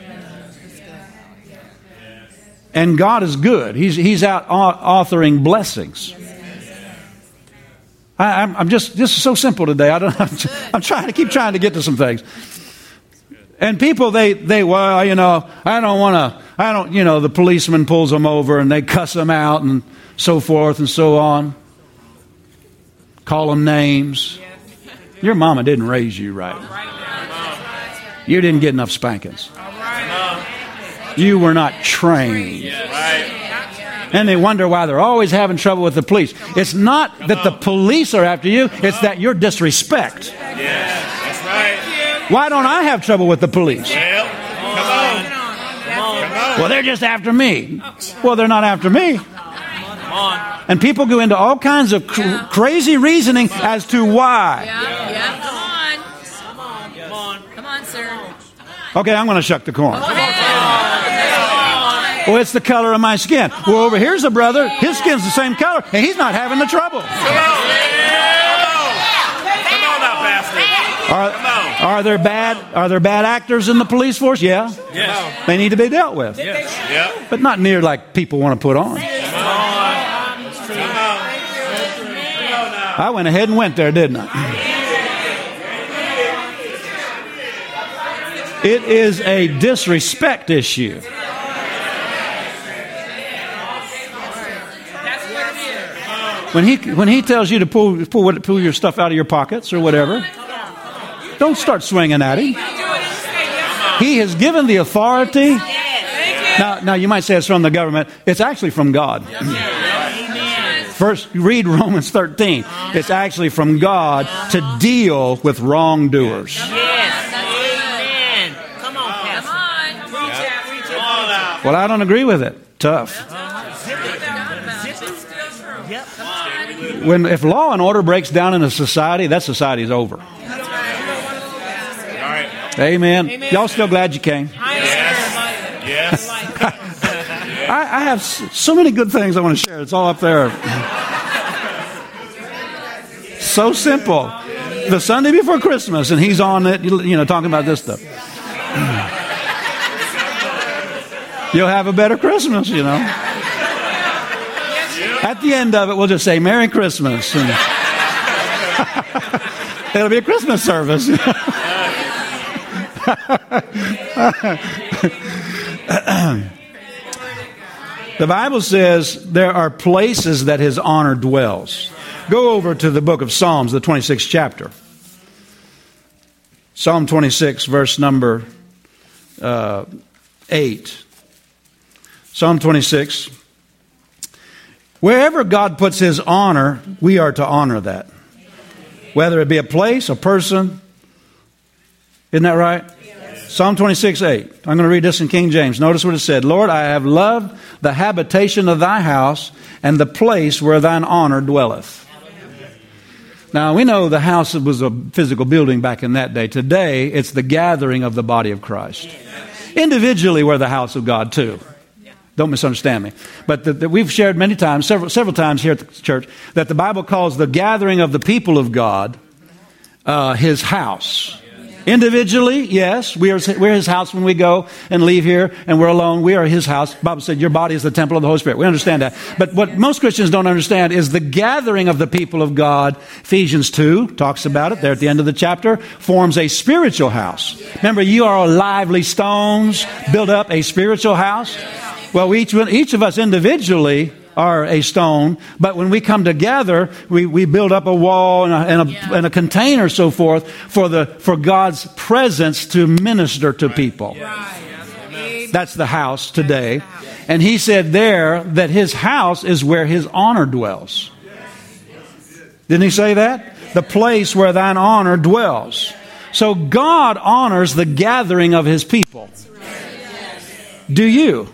And God is good. He's He's out authoring blessings. I, I'm, I'm just this is so simple today. I don't. I'm, I'm trying to keep trying to get to some things. And people, they they well, you know, I don't want to. I don't. You know, the policeman pulls them over and they cuss them out and so forth and so on. Call them names. Your mama didn't raise you right. You didn't get enough spankings. You were not trained. And they wonder why they're always having trouble with the police. It's not that the police are after you, it's that you're disrespect. That's right. Why don't I have trouble with the police? Well, come on. Come on. Come on. Well, they're just after me. Well, they're not after me. Come on. And people go into all kinds of cr- crazy reasoning as to why. Yeah, yeah. Come on. Come on. Come on, sir. Okay, I'm going to shuck the corn. Okay. Well, it's the color of my skin. Well, over here's a brother. His skin's the same color, and he's not having the trouble. Come on. Come on now, Pastor. Are, Come on. are there bad? Are there bad actors in the police force? Yeah. Yes. They need to be dealt with. Yes. Yep. But not near like people want to put on. Come on. Come on. I went ahead and went there, didn't I? It is a disrespect issue. When he when he tells you to pull pull pull your stuff out of your pockets or whatever, don't start swinging at him. He has given the authority. Now, now you might say it's from the government. It's actually from God. First, read Romans thirteen. It's actually from God to deal with wrongdoers. Yes. Amen. Come on, Pastor. Come on. Well, I don't agree with it. Tough. When if law and order breaks down in a society, that society is over. Amen. Amen. Y'all still glad you came? Yes. Yes. I, I have so many good things I want to share. It's all up there. So simple. The Sunday before Christmas, and he's on it, you know, talking about this stuff. You'll have a better Christmas, you know. At the end of it, we'll just say Merry Christmas. And It'll be a Christmas service. The Bible says there are places that his honor dwells. Go over to the book of Psalms, the twenty-sixth chapter. Psalm twenty-six, verse number uh, eight. Psalm twenty-six. Wherever God puts his honor, we are to honor that. Whether it be a place, a person. Isn't that right? Yes. Psalm twenty-six, eight. I'm going to read this in King James. Notice what it said. Lord, I have loved the habitation of thy house and the place where thine honor dwelleth. Now, we know the house was a physical building back in that day. Today, it's the gathering of the body of Christ. Individually, we're the house of God, too. Don't misunderstand me. But the, the, we've shared many times, several, several times here at the church, that the Bible calls the gathering of the people of God uh, his house. Individually, yes, we are, we're his house when we go and leave here and we're alone. We are his house. The Bible said your body is the temple of the Holy Spirit. We understand that. But what most Christians don't understand is the gathering of the people of God. Ephesians two talks about it there at the end of the chapter, forms a spiritual house. Remember, you are lively stones, build up a spiritual house. Well, each, each of us individually are a stone, but when we come together, we, we build up a wall and a, and, a, yeah. and a container, so forth, for the for God's presence to minister to people. Right. That's the house today. And he said there that his house is where his honor dwells. Didn't he say that? The place where thine honor dwells. So God honors the gathering of his people. Do you?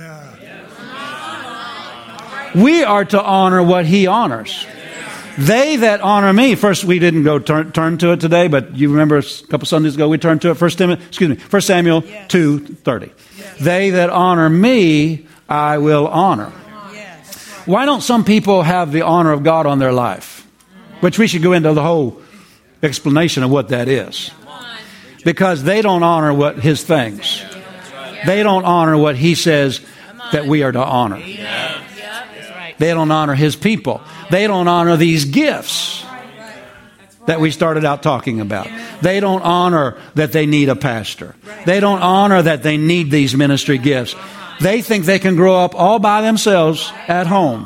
We are to honor what he honors. They that honor me. First, we didn't go turn, turn to it today, but you remember a couple Sundays ago we turned to it. First Timothy, excuse me, First Samuel yes. two thirty. Yes. They that honor me, I will honor. Yes. Why don't some people have the honor of God on their life? Which we should go into the whole explanation of what that is. Because they don't honor what his things. They don't honor what he says that we are to honor. They don't honor his people. They don't honor these gifts that we started out talking about. They don't honor that they need a pastor. They don't honor that they need these ministry gifts. They think they can grow up all by themselves at home.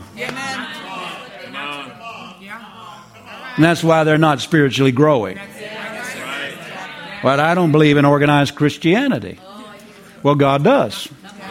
And that's why they're not spiritually growing. But I don't believe in organized Christianity. Well, God does.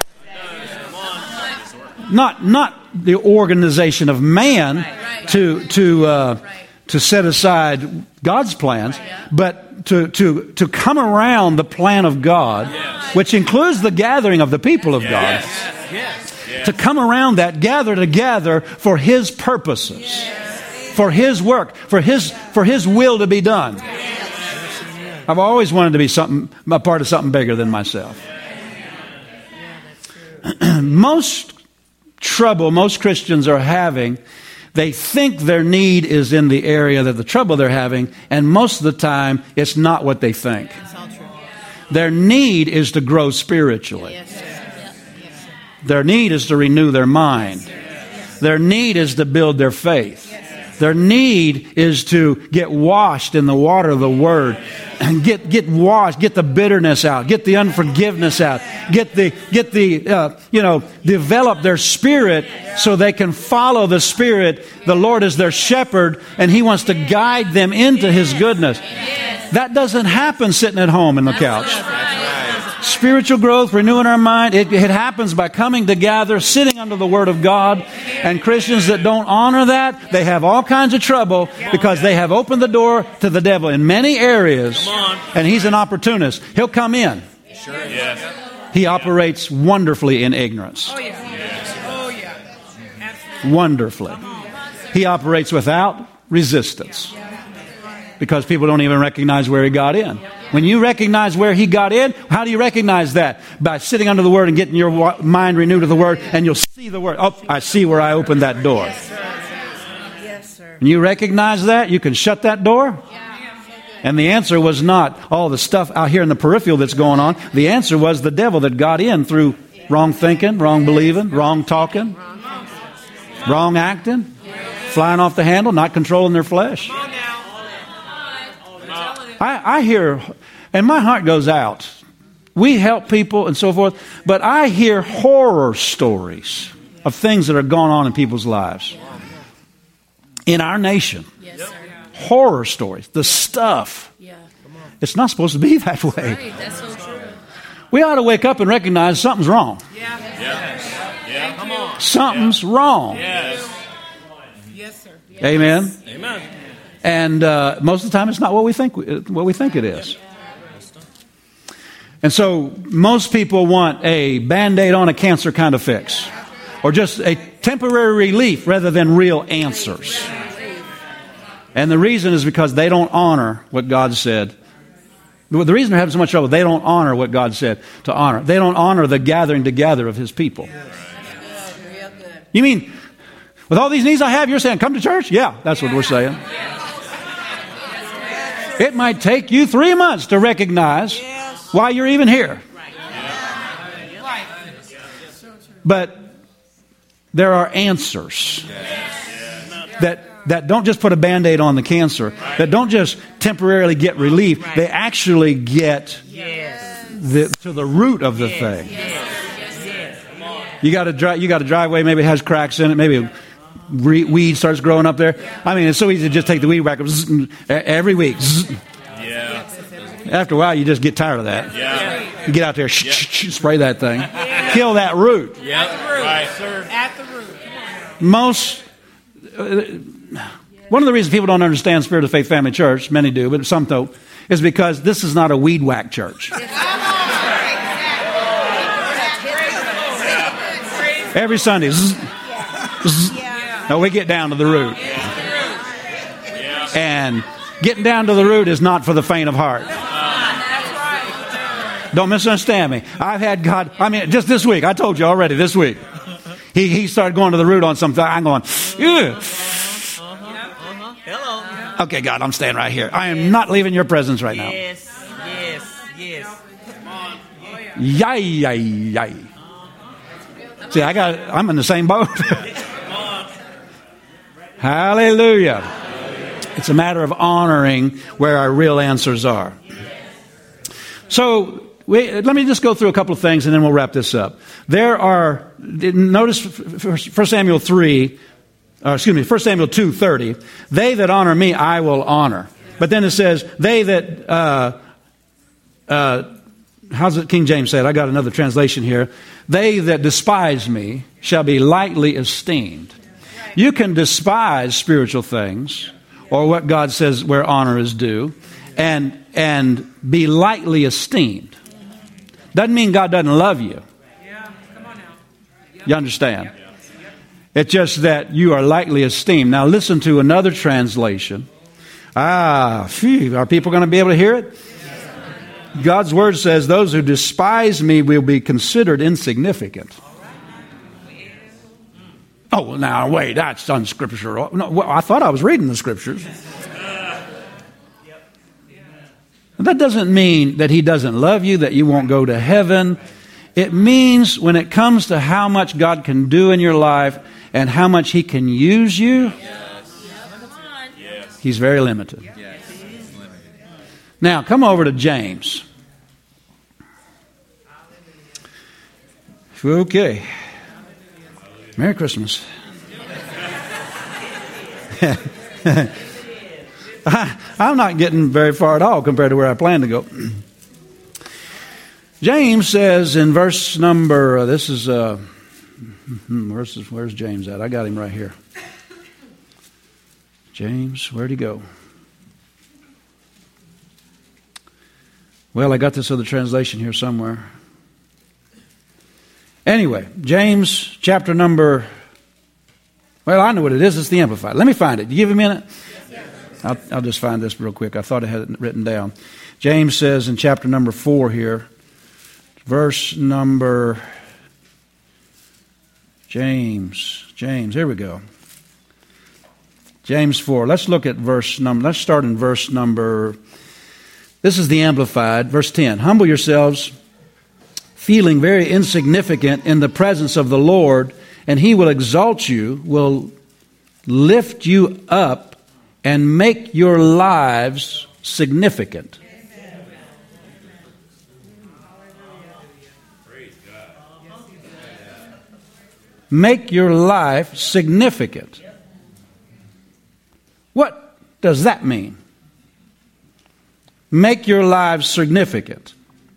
Not not the organization of man to to uh, to set aside God's plans, but to to to come around the plan of God, which includes the gathering of the people of God. To come around that, gather together for his purposes, for his work, for his for his will to be done. I've always wanted to be something, a part of something bigger than myself. Most trouble most Christians are having, they think their need is in the area that the trouble they're having, and most of the time it's not what they think. Their need is to grow spiritually. Their need is to renew their mind. Their need is to build their faith. Their need is to get washed in the water of the Word and get get washed, get the bitterness out, get the unforgiveness out, get the get the uh, you know develop their spirit so they can follow the Spirit. The Lord is their shepherd, and He wants to guide them into His goodness. That doesn't happen sitting at home in the couch. Spiritual growth, renewing our mind, it, it happens by coming together, sitting under the Word of God. And Christians that don't honor that, they have all kinds of trouble because they have opened the door to the devil in many areas. And he's an opportunist. He'll come in. He operates wonderfully in ignorance. Wonderfully. He operates without resistance because people don't even recognize where he got in. When you recognize where he got in, how do you recognize that? By sitting under the Word and getting your mind renewed to the Word, and you'll see the Word. Oh, I see where I opened that door. Yes, sir. Yes, sir. And you recognize that, you can shut that door. And the answer was not all the stuff out here in the peripheral that's going on. The answer was the devil that got in through wrong thinking, wrong believing, wrong talking, wrong acting, flying off the handle, not controlling their flesh. I, I hear, and my heart goes out. We help people and so forth, but I hear horror stories of things that are going on in people's lives. In our nation. Yes, sir. Horror stories. The stuff. Yeah. It's not supposed to be that way. Right. That's so true. We ought to wake up and recognize something's wrong. Yeah. Yeah. Come on. Something's wrong. Yes. Yes, sir. Yes. Amen. Amen. And uh, most of the time, it's not what we think what we think it is. And so, most people want a Band-Aid on a cancer kind of fix, or just a temporary relief rather than real answers. And the reason is because they don't honor what God said. The reason they're having so much trouble, they don't honor what God said to honor. They don't honor the gathering together of His people. You mean, with all these needs I have, you're saying, come to church? Yeah, that's what we're saying. It might take you three months to recognize why you're even here. But there are answers that that don't just put a Band-Aid on the cancer, that don't just temporarily get relief. They actually get the, to the root of the thing. You got a dri- you got a driveway, maybe it has cracks in it, maybe re- weed starts growing up there. I mean, it's so easy to just take the weed whacker every week. Yeah. After a while, you just get tired of that. Yeah. You get out there, sh- sh- sh- spray that thing, kill that root. Yeah. Right, sir. At the root. Most, uh, one of the reasons people don't understand Spirit of Faith Family Church, many do, but some don't, is because this is not a weed whack church. Every Sunday, zzz, zzz. No, we get down to the root. And getting down to the root is not for the faint of heart. Don't misunderstand me. I've had God, I mean, just this week, I told you already this week, he, he started going to the root on something. I'm going, ew. Okay, God, I'm staying right here. I am not leaving your presence right now. Yes, yes, yes. Yay, yay, yay. See, I got, I'm in the same boat. Hallelujah. It's a matter of honoring where our real answers are. So, we, let me just go through a couple of things and then we'll wrap this up. There are, notice First Samuel three, uh, excuse me, First Samuel two thirty. They that honor me, I will honor. But then it says, they that, uh, uh, how's it King James say it? I got another translation here. They that despise me shall be lightly esteemed. You can despise spiritual things or what God says where honor is due and, and be lightly esteemed. Doesn't mean God doesn't love you. You understand? It's just that you are lightly esteemed. Now listen to another translation. Ah, phew, are people going to be able to hear it? God's word says, those who despise me will be considered insignificant. Oh, well, now, wait, that's unscriptural. No, well, I thought I was reading the scriptures. That doesn't mean that he doesn't love you, that you won't go to heaven. It means when it comes to how much God can do in your life and how much he can use you, he's very limited. Now, come over to James. Okay. Merry Christmas. I, I'm not getting very far at all compared to where I plan to go. James says in verse number, uh, this is, uh, where's, where's James at? I got him right here. James, where'd he go? Well, I got this other translation here somewhere. Anyway, James chapter number, well, I know what it is. It's the Amplified. Let me find it. You give me a minute? I'll, I'll just find this real quick. I thought I had it written down. James says in chapter number four here, verse number, James, James, here we go. James four. Let's look at verse number, let's start in verse number, this is the Amplified, verse ten. Humble yourselves, feeling very insignificant in the presence of the Lord, and he will exalt you, will lift you up, and make your lives significant. Make your life significant. What does that mean? Make your lives significant.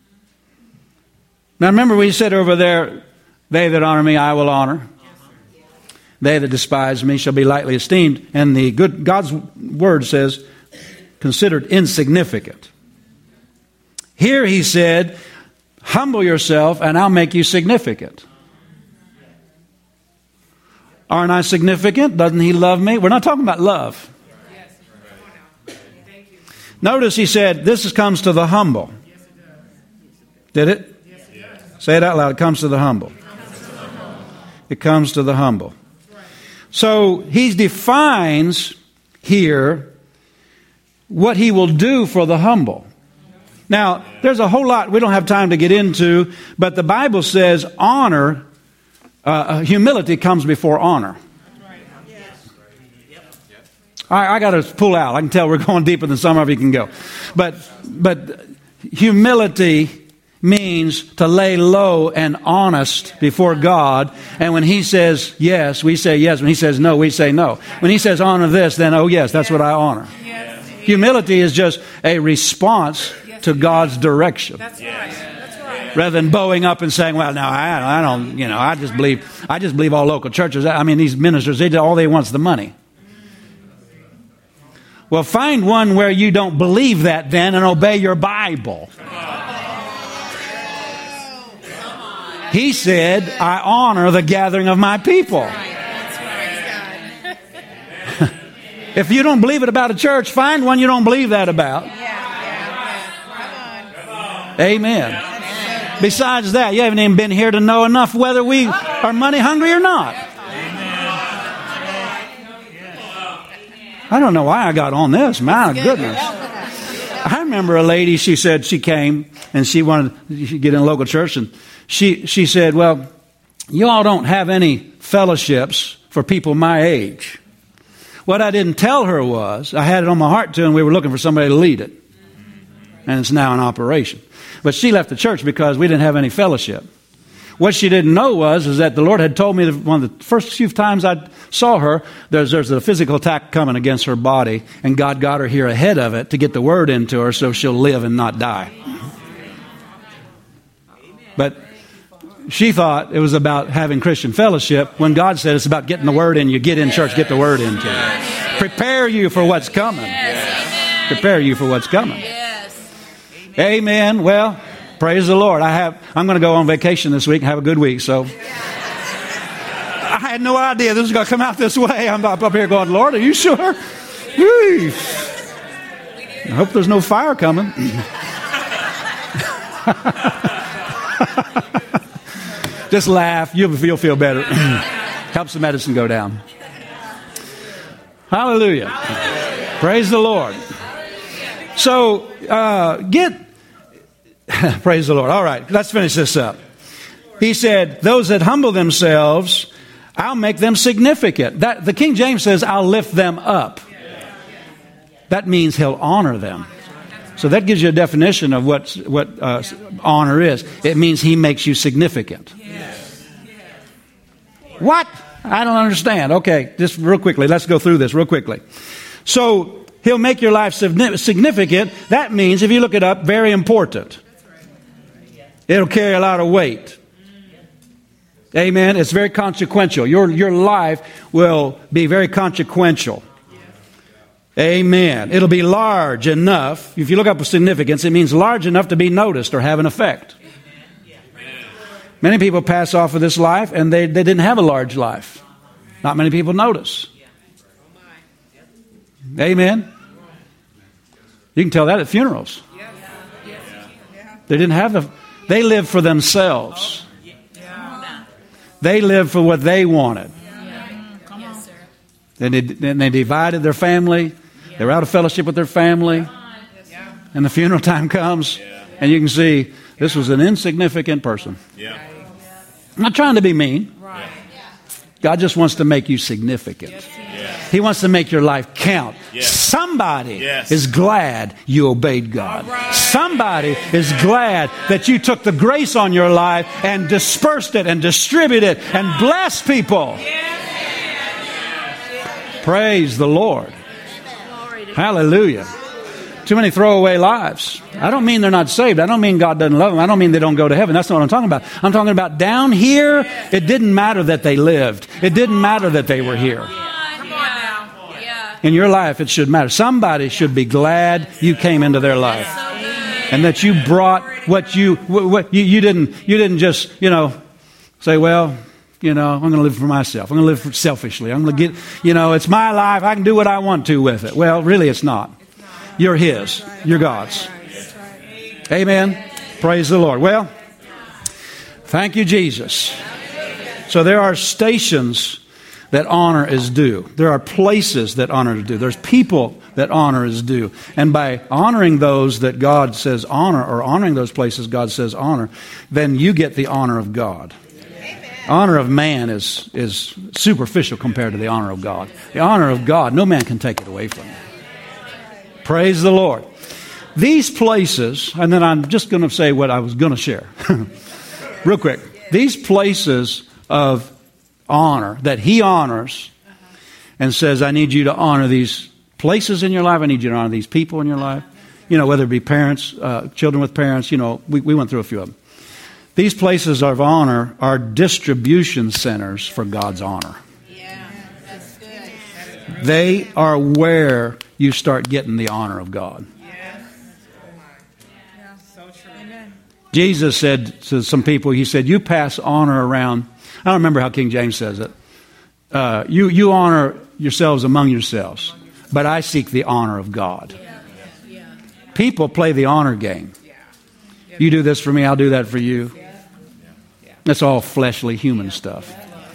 Now remember we said over there, they that honor me I will honor. They that despise me shall be lightly esteemed. And the good God's word says, considered insignificant. Here he said, humble yourself and I'll make you significant. Aren't I significant? Doesn't he love me? We're not talking about love. Notice he said, this comes to the humble. Did it? Say it out loud. It comes to the humble. It comes to the humble. So he defines here what he will do for the humble. Now, there's a whole lot we don't have time to get into, but the Bible says honor, uh, humility comes before honor. I, I got to pull out. I can tell we're going deeper than some of you can go. But, but humility means to lay low and honest before God. And when he says yes, we say yes. When he says no, we say no. When he says honor this, then oh yes, that's what I honor. Humility is just a response to God's direction. That's right. That's right. Rather than bowing up and saying, well, no, I, I don't, you know, I just believe, I just believe all local churches. I mean, these ministers, they all they want is the money. Well, find one where you don't believe that then and obey your Bible. He said, I honor the gathering of my people. If you don't believe it about a church, find one you don't believe that about. Amen. Besides that, you haven't even been here to know enough whether we are money hungry or not. I don't know why I got on this. My goodness. I remember a lady, she said she came and she wanted to get in a local church, and she, she said, well, you all don't have any fellowships for people my age. What I didn't tell her was, I had it on my heart to, and we were looking for somebody to lead it. And it's now in operation. But she left the church because we didn't have any fellowship. What she didn't know was is that the Lord had told me that one of the first few times I saw her, there's, there's a physical attack coming against her body, and God got her here ahead of it to get the word into her so she'll live and not die. But she thought it was about having Christian fellowship when God said it's about getting the word in. You get in church, get the word into you. Prepare you for what's coming. Prepare you for what's coming. Amen. Well, praise the Lord. I have, I'm going to go on vacation this week and have a good week. So I had no idea this was going to come out this way. I'm up here going, Lord, are you sure? Whee. I hope there's no fire coming. Just laugh. You'll, you'll feel better. Helps the medicine go down. Hallelujah. Hallelujah. Praise the Lord. So uh, get... Praise the Lord. All right, let's finish this up. He said, those that humble themselves, I'll make them significant. That, the King James says, I'll lift them up. That means he'll honor them. So that gives you a definition of what, what uh, honor is. It means he makes you significant. What? I don't understand. Okay, just real quickly. Let's go through this real quickly. So he'll make your life significant. That means, if you look it up, very important. It'll carry a lot of weight. Amen. It's very consequential. Your, your life will be very consequential. Amen. It'll be large enough. If you look up significance, it means large enough to be noticed or have an effect. Many people pass off of this life and they, they didn't have a large life. Not many people notice. Amen. You can tell that at funerals. They didn't have the... They lived for themselves. They lived for what they wanted. And they, and they divided their family. They were out of fellowship with their family. And the funeral time comes, and you can see this was an insignificant person. I'm not trying to be mean. God just wants to make you significant. He wants to make your life count. Somebody Yes. is glad you obeyed God. Somebody is glad that you took the grace on your life and dispersed it and distributed it and blessed people. Praise the Lord. Hallelujah. Too many throwaway lives. I don't mean they're not saved. I don't mean God doesn't love them. I don't mean they don't go to heaven. That's not what I'm talking about. I'm talking about down here, it didn't matter that they lived. It didn't matter that they were here. Come on now. Yeah. In your life, it should matter. Somebody should be glad you came into their life. And that you brought what you, what you, you didn't, you didn't just, you know, say, well, you know, I'm going to live for myself. I'm going to live for selfishly. I'm going to get, you know, it's my life. I can do what I want to with it. Well, really, it's not. You're His. You're God's. Amen. Praise the Lord. Well, thank you, Jesus. So there are stations that honor is due. There are places that honor is due. There's people that honor is due. And by honoring those that God says honor, or honoring those places God says honor, then you get the honor of God. Honor of man is, is superficial compared to the honor of God. The honor of God, no man can take it away from you. Praise the Lord. These places, and then I'm just going to say what I was going to share. Real quick. These places of honor that He honors and says, I need you to honor these places in your life. I need you to honor these people in your life. You know, whether it be parents, uh, children with parents, you know, we, we went through a few of them. These places of honor are distribution centers for God's honor. Yeah, that's good. They are where you start getting the honor of God. Jesus said to some people, He said, you pass honor around. I don't remember how King James says it. Uh, you, you honor yourselves among yourselves, but I seek the honor of God. People play the honor game. You do this for me, I'll do that for you. That's all fleshly human stuff.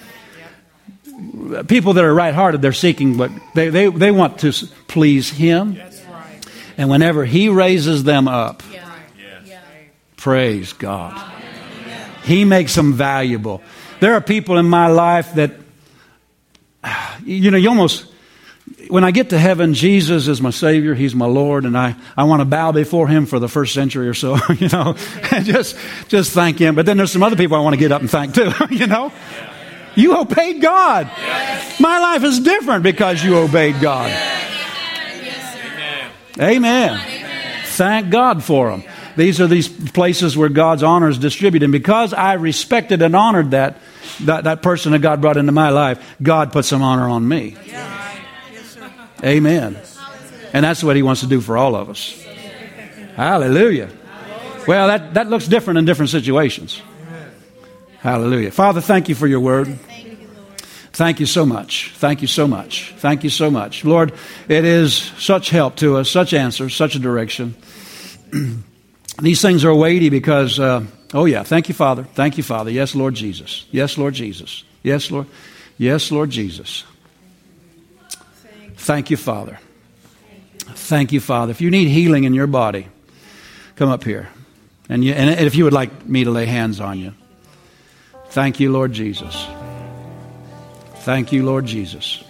People that are right-hearted, they're seeking what they, they, they want to please Him. And whenever He raises them up, praise God. He makes them valuable. There are people in my life that, you know, you almost, when I get to heaven, Jesus is my Savior. He's my Lord. And I, I want to bow before Him for the first century or so, you know, and just, just thank Him. But then there's some other people I want to get up and thank too, you know. You obeyed God. Yes. My life is different because you obeyed God. Yes. Amen. Amen. Thank God for them. These are these places where God's honor is distributed. And because I respected and honored that, that, that person that God brought into my life, God put some honor on me. Yes. Amen. And that's what He wants to do for all of us. Hallelujah. Well, that, that looks different in different situations. Hallelujah. Father, thank you for your word. Thank you, Lord. Thank you so much. Thank you so much. Thank you so much. Lord, it is such help to us, such answers, such a direction. These things are weighty because, uh, oh yeah, thank you, Father. Thank you, Father. Yes, Lord Jesus. Yes, Lord Jesus. Yes, Lord. Yes, Lord Jesus. Thank you, Father. Thank you, Father. If you need healing in your body, come up here. And, you, and if you would like me to lay hands on you. Thank you, Lord Jesus. Thank you, Lord Jesus.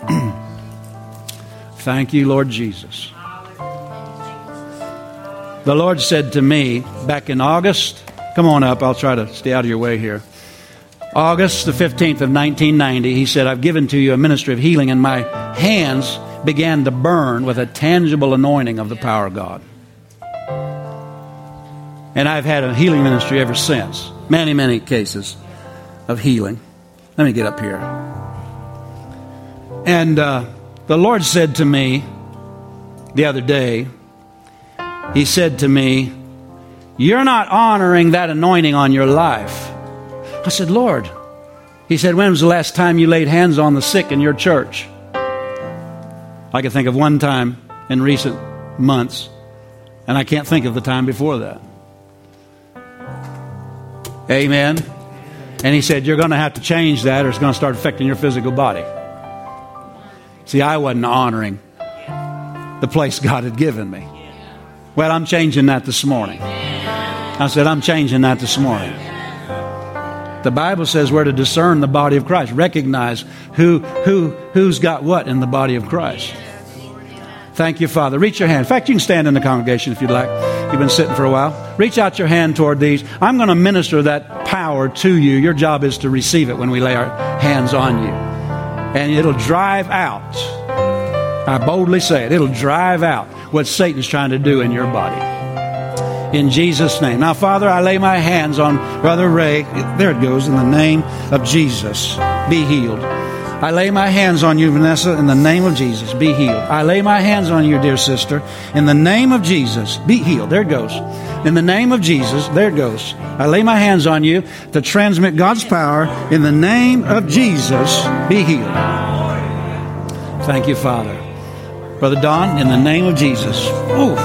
Thank you, Lord Jesus. The Lord said to me back in August, come on up, I'll try to stay out of your way here. August the fifteenth of nineteen ninety, He said, I've given to you a ministry of healing, and my hands began to burn with a tangible anointing of the power of God. And I've had a healing ministry ever since. Many, many cases of healing. Let me get up here. And uh, the Lord said to me the other day, He said to me, you're not honoring that anointing on your life. I said, Lord. He said, when was the last time you laid hands on the sick in your church? I can think of one time in recent months, and I can't think of the time before that. Amen. And He said, you're going to have to change that, or it's going to start affecting your physical body. See, I wasn't honoring the place God had given me. Well, I'm changing that this morning. I said, I'm changing that this morning. The Bible says we're to discern the body of Christ. Recognize who, who, who's got what in the body of Christ. Thank you, Father. Reach your hand. In fact, you can stand in the congregation if you'd like. You've been sitting for a while. Reach out your hand toward these. I'm going to minister that power to you. Your job is to receive it when we lay our hands on you. And it'll drive out, I boldly say it, it'll drive out what Satan's trying to do in your body. In Jesus' name. Now, Father, I lay my hands on Brother Ray. There it goes. In the name of Jesus, be healed. I lay my hands on you, Vanessa, in the name of Jesus. Be healed. I lay my hands on you, dear sister, in the name of Jesus. Be healed. There it goes. In the name of Jesus. There it goes. I lay my hands on you to transmit God's power. In the name of Jesus, be healed. Thank you, Father. Brother Don, in the name of Jesus. Oof.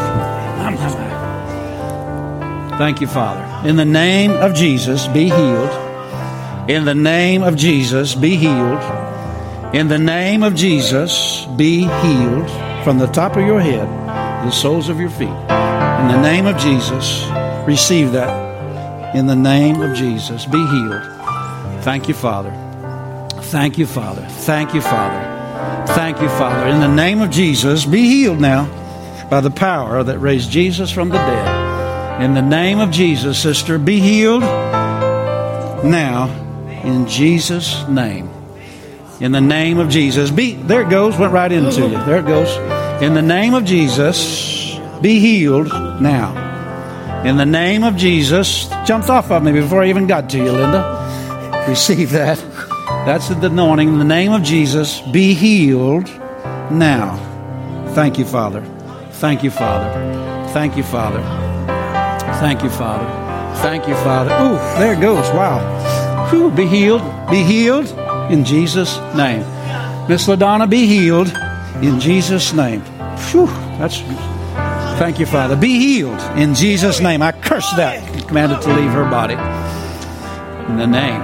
Thank you, Father. In the name of Jesus, be healed. In the name of Jesus, be healed. In the name of Jesus, be healed from the top of your head to the soles of your feet. In the name of Jesus, receive that. In the name of Jesus, be healed. Thank you, Father. Thank you, Father. Thank you, Father. Thank you, Father. In the name of Jesus, be healed now by the power that raised Jesus from the dead. In the name of Jesus, sister, be healed now in Jesus' name. In the name of Jesus. Be, there it goes. Went right into you. There it goes. In the name of Jesus, be healed now. In the name of Jesus. Jumped off of me before I even got to you, Linda. Receive that. That's the anointing. In the name of Jesus, be healed now. Thank you, Father. Thank you, Father. Thank you, Father. Thank you, Father. Thank you, Father. Ooh, there it goes. Wow. Whew, be healed. Be healed. In Jesus' name. Miss LaDonna, be healed in Jesus' name. Whew, that's, thank you, Father. Be healed in Jesus' name. I curse that. Command it to leave her body. In the name.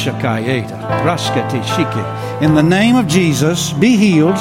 In the name of Jesus, be healed.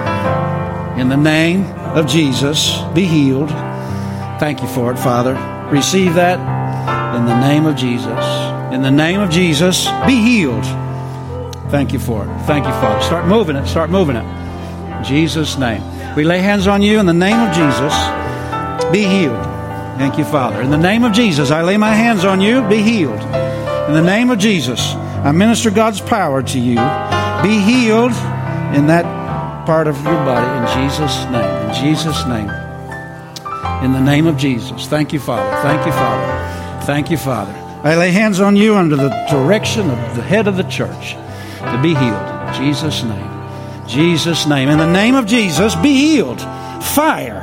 In the name of Jesus, be healed. Thank you for it, Father. Receive that in the name of Jesus. In the name of Jesus, be healed. Thank you for it. Thank you, Father. Start moving it. Start moving it. In Jesus' name. We lay hands on you in the name of Jesus. Be healed. Thank you, Father. In the name of Jesus, I lay my hands on you. Be healed. In the name of Jesus, I minister God's power to you. Be healed in that part of your body in Jesus' name. In Jesus' name. In the name of Jesus. Thank you, Father. Thank you, Father. Thank you, Father. I lay hands on you under the direction of the head of the church. To be healed. In Jesus' name. Jesus' name. In the name of Jesus, be healed. Fire.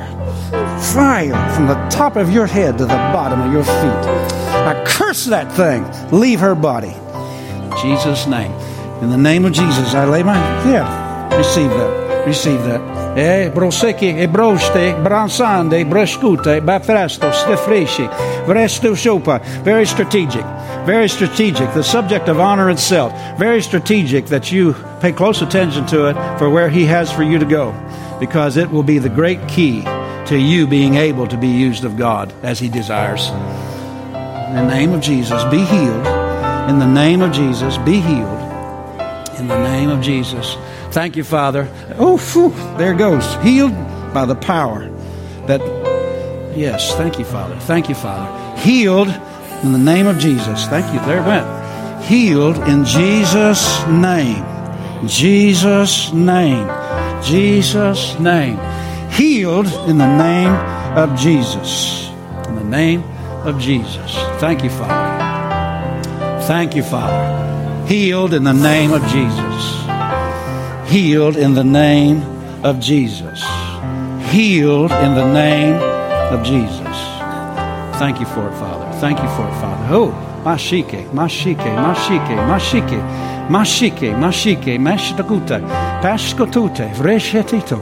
Fire from the top of your head to the bottom of your feet. I curse that thing. Leave her body. In Jesus' name. In the name of Jesus, I lay my... Yeah. Receive that. Receive that. Eh, broseki, e broste, bransande, breskute, bafrasto, stefreshi, vresto shopa. Very strategic. Very strategic. The subject of honor itself. Very strategic that you pay close attention to it for where He has for you to go. Because it will be the great key to you being able to be used of God as He desires. In the name of Jesus, be healed. In the name of Jesus, be healed. In the name of Jesus. Thank you, Father. Oh, phew, there it goes. Healed by the power that... Yes, thank you, Father. Thank you, Father. Healed in the name of Jesus. Thank you. There it went. Healed in Jesus' name. Jesus' name. Jesus' name. Healed in the name of Jesus. In the name of Jesus. Thank you, Father. Thank you, Father. Healed in the name of Jesus. Healed in the name of Jesus. Healed in the name of Jesus. Thank you for it, Father. Thank you for it, Father. Oh, mashike, mashike, mashike, mashike, mashike, mashike, mashtakute, pashkotute, vreshetito.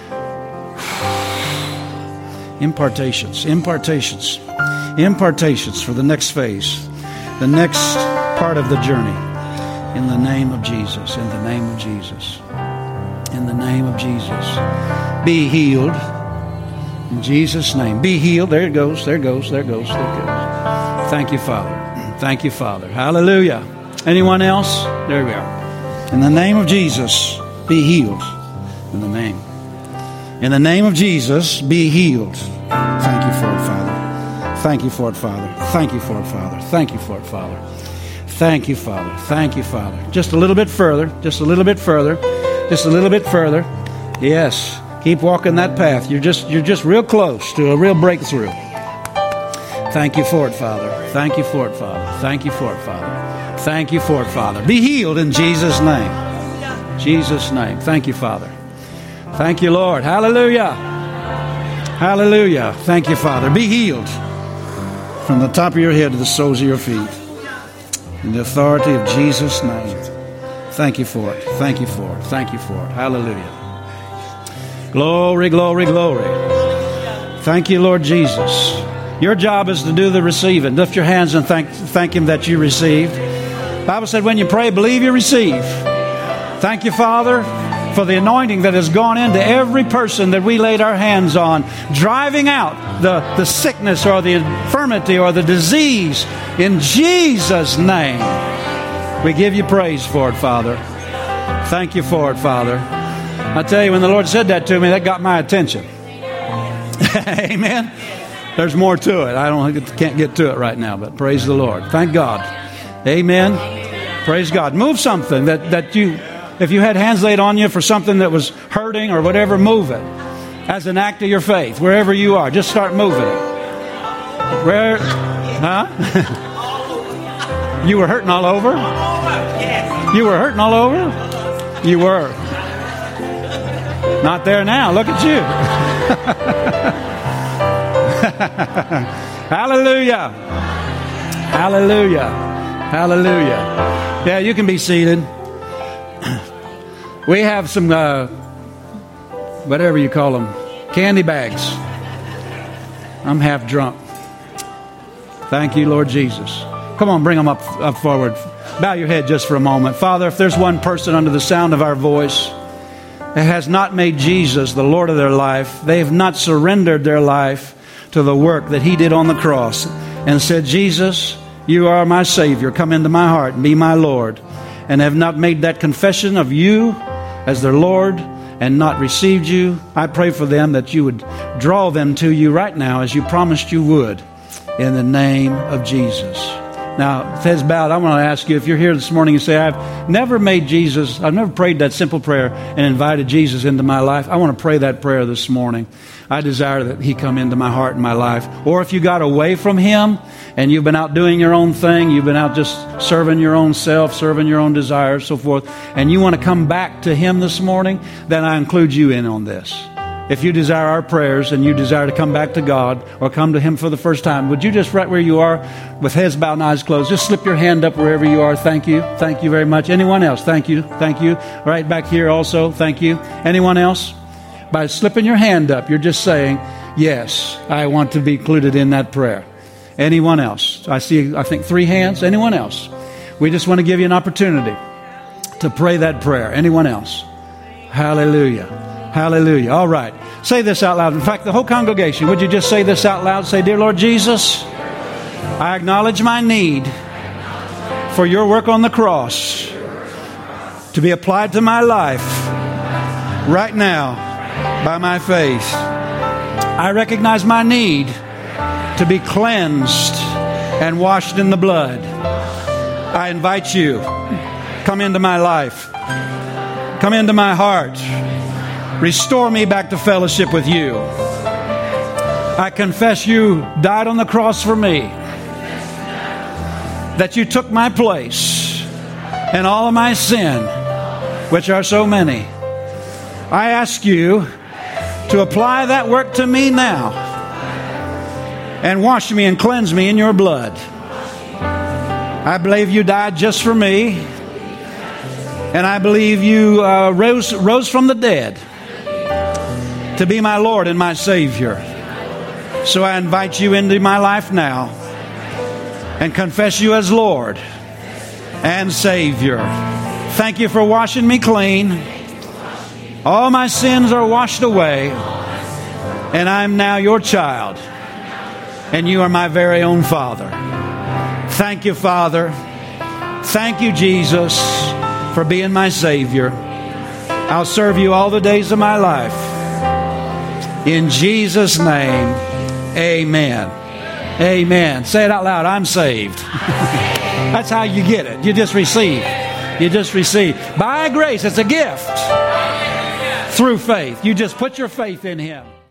Impartations, impartations, impartations for the next phase, the next part of the journey. In the name of Jesus, in the name of Jesus, in the name of Jesus. Be healed. In Jesus' name. Be healed. There it goes. There it goes. There it goes. There it goes. Thank you, Father. Thank you, Father. Hallelujah. Anyone else? There we are. In the name of Jesus, be healed. In the name. In the name of Jesus, be healed. Thank you for it, Father. Thank you for it, Father. Thank you for it, Father. Thank you for it, Father. Thank you, Father. Thank you, Father. Just a little bit further. Just a little bit further. Just a little bit further. Yes. Keep walking that path. You're just you're just real close to a real breakthrough. Thank you for it, Father. Thank you for it, Father. Thank you for it, Father. Thank you for it, Father. Be healed in Jesus' name. Jesus' name. Thank you, Father. Thank you, Lord. Hallelujah. Hallelujah. Thank you, Father. Be healed from the top of your head to the soles of your feet. In the authority of Jesus' name. Thank you for it. Thank you for it. Thank you for it. Hallelujah. Glory, glory, glory. Thank you, Lord Jesus. Your job is to do the receiving. Lift your hands and thank thank Him that you received. The Bible said when you pray, believe you receive. Thank you, Father, for the anointing that has gone into every person that we laid our hands on, driving out the, the sickness or the infirmity or the disease in Jesus' name. We give you praise for it, Father. Thank you for it, Father. I tell you, when the Lord said that to me, that got my attention. Amen. There's more to it. I don't can't get to it right now, but praise the Lord. Thank God. Amen. Praise God. Move something that, that you, if you had hands laid on you for something that was hurting or whatever, move it as an act of your faith. Wherever you are, just start moving it. Where, huh? You were hurting all over? You were hurting all over? You were. Not there now. Look at you. Hallelujah. Hallelujah. Hallelujah. Yeah, you can be seated. We have some, uh, whatever you call them, candy bags. I'm half drunk. Thank you, Lord Jesus. Come on, bring them up, up forward. Bow your head just for a moment. Father, if there's one person under the sound of our voice that has not made Jesus the Lord of their life, they have not surrendered their life to the work that He did on the cross and said, Jesus, you are my Savior. Come into my heart and be my Lord. And have not made that confession of you as their Lord and not received you, I pray for them that you would draw them to you right now as you promised you would, in the name of Jesus. Now, with heads bowed, I want to ask you, if you're here this morning and say, I've never made Jesus, I've never prayed that simple prayer and invited Jesus into my life, I want to pray that prayer this morning. I desire that He come into my heart and my life. Or if you got away from Him and you've been out doing your own thing, you've been out just serving your own self, serving your own desires, so forth, and you want to come back to Him this morning, then I include you in on this. If you desire our prayers and you desire to come back to God or come to Him for the first time, would you just right where you are with heads bowed and eyes closed, just slip your hand up wherever you are. Thank you. Thank you very much. Anyone else? Thank you. Thank you. Right back here also. Thank you. Anyone else? By slipping your hand up, you're just saying, yes, I want to be included in that prayer. Anyone else? I see, I think, three hands. Anyone else? We just want to give you an opportunity to pray that prayer. Anyone else? Hallelujah. Hallelujah. All right. Say this out loud. In fact, the whole congregation, would you just say this out loud? Say, Dear Lord Jesus, I acknowledge my need for your work on the cross to be applied to my life right now by my faith. I recognize my need to be cleansed and washed in the blood. I invite you, come into my life. Come into my heart. Restore me back to fellowship with you. I confess you died on the cross for me, that you took my place and all of my sin, which are so many. I ask you to apply that work to me now and wash me and cleanse me in your blood. I believe you died just for me, and I believe you uh, rose, rose from the dead to be my Lord and my Savior. So I invite you into my life now and confess you as Lord and Savior. Thank you for washing me clean. All my sins are washed away, and I'm now your child, and you are my very own Father. Thank you, Father. Thank you, Jesus, for being my Savior. I'll serve you all the days of my life. In Jesus' name, amen. Amen. Say it out loud. I'm saved. That's how you get it. You just receive. You just receive. By grace, it's a gift. Through faith. You just put your faith in Him.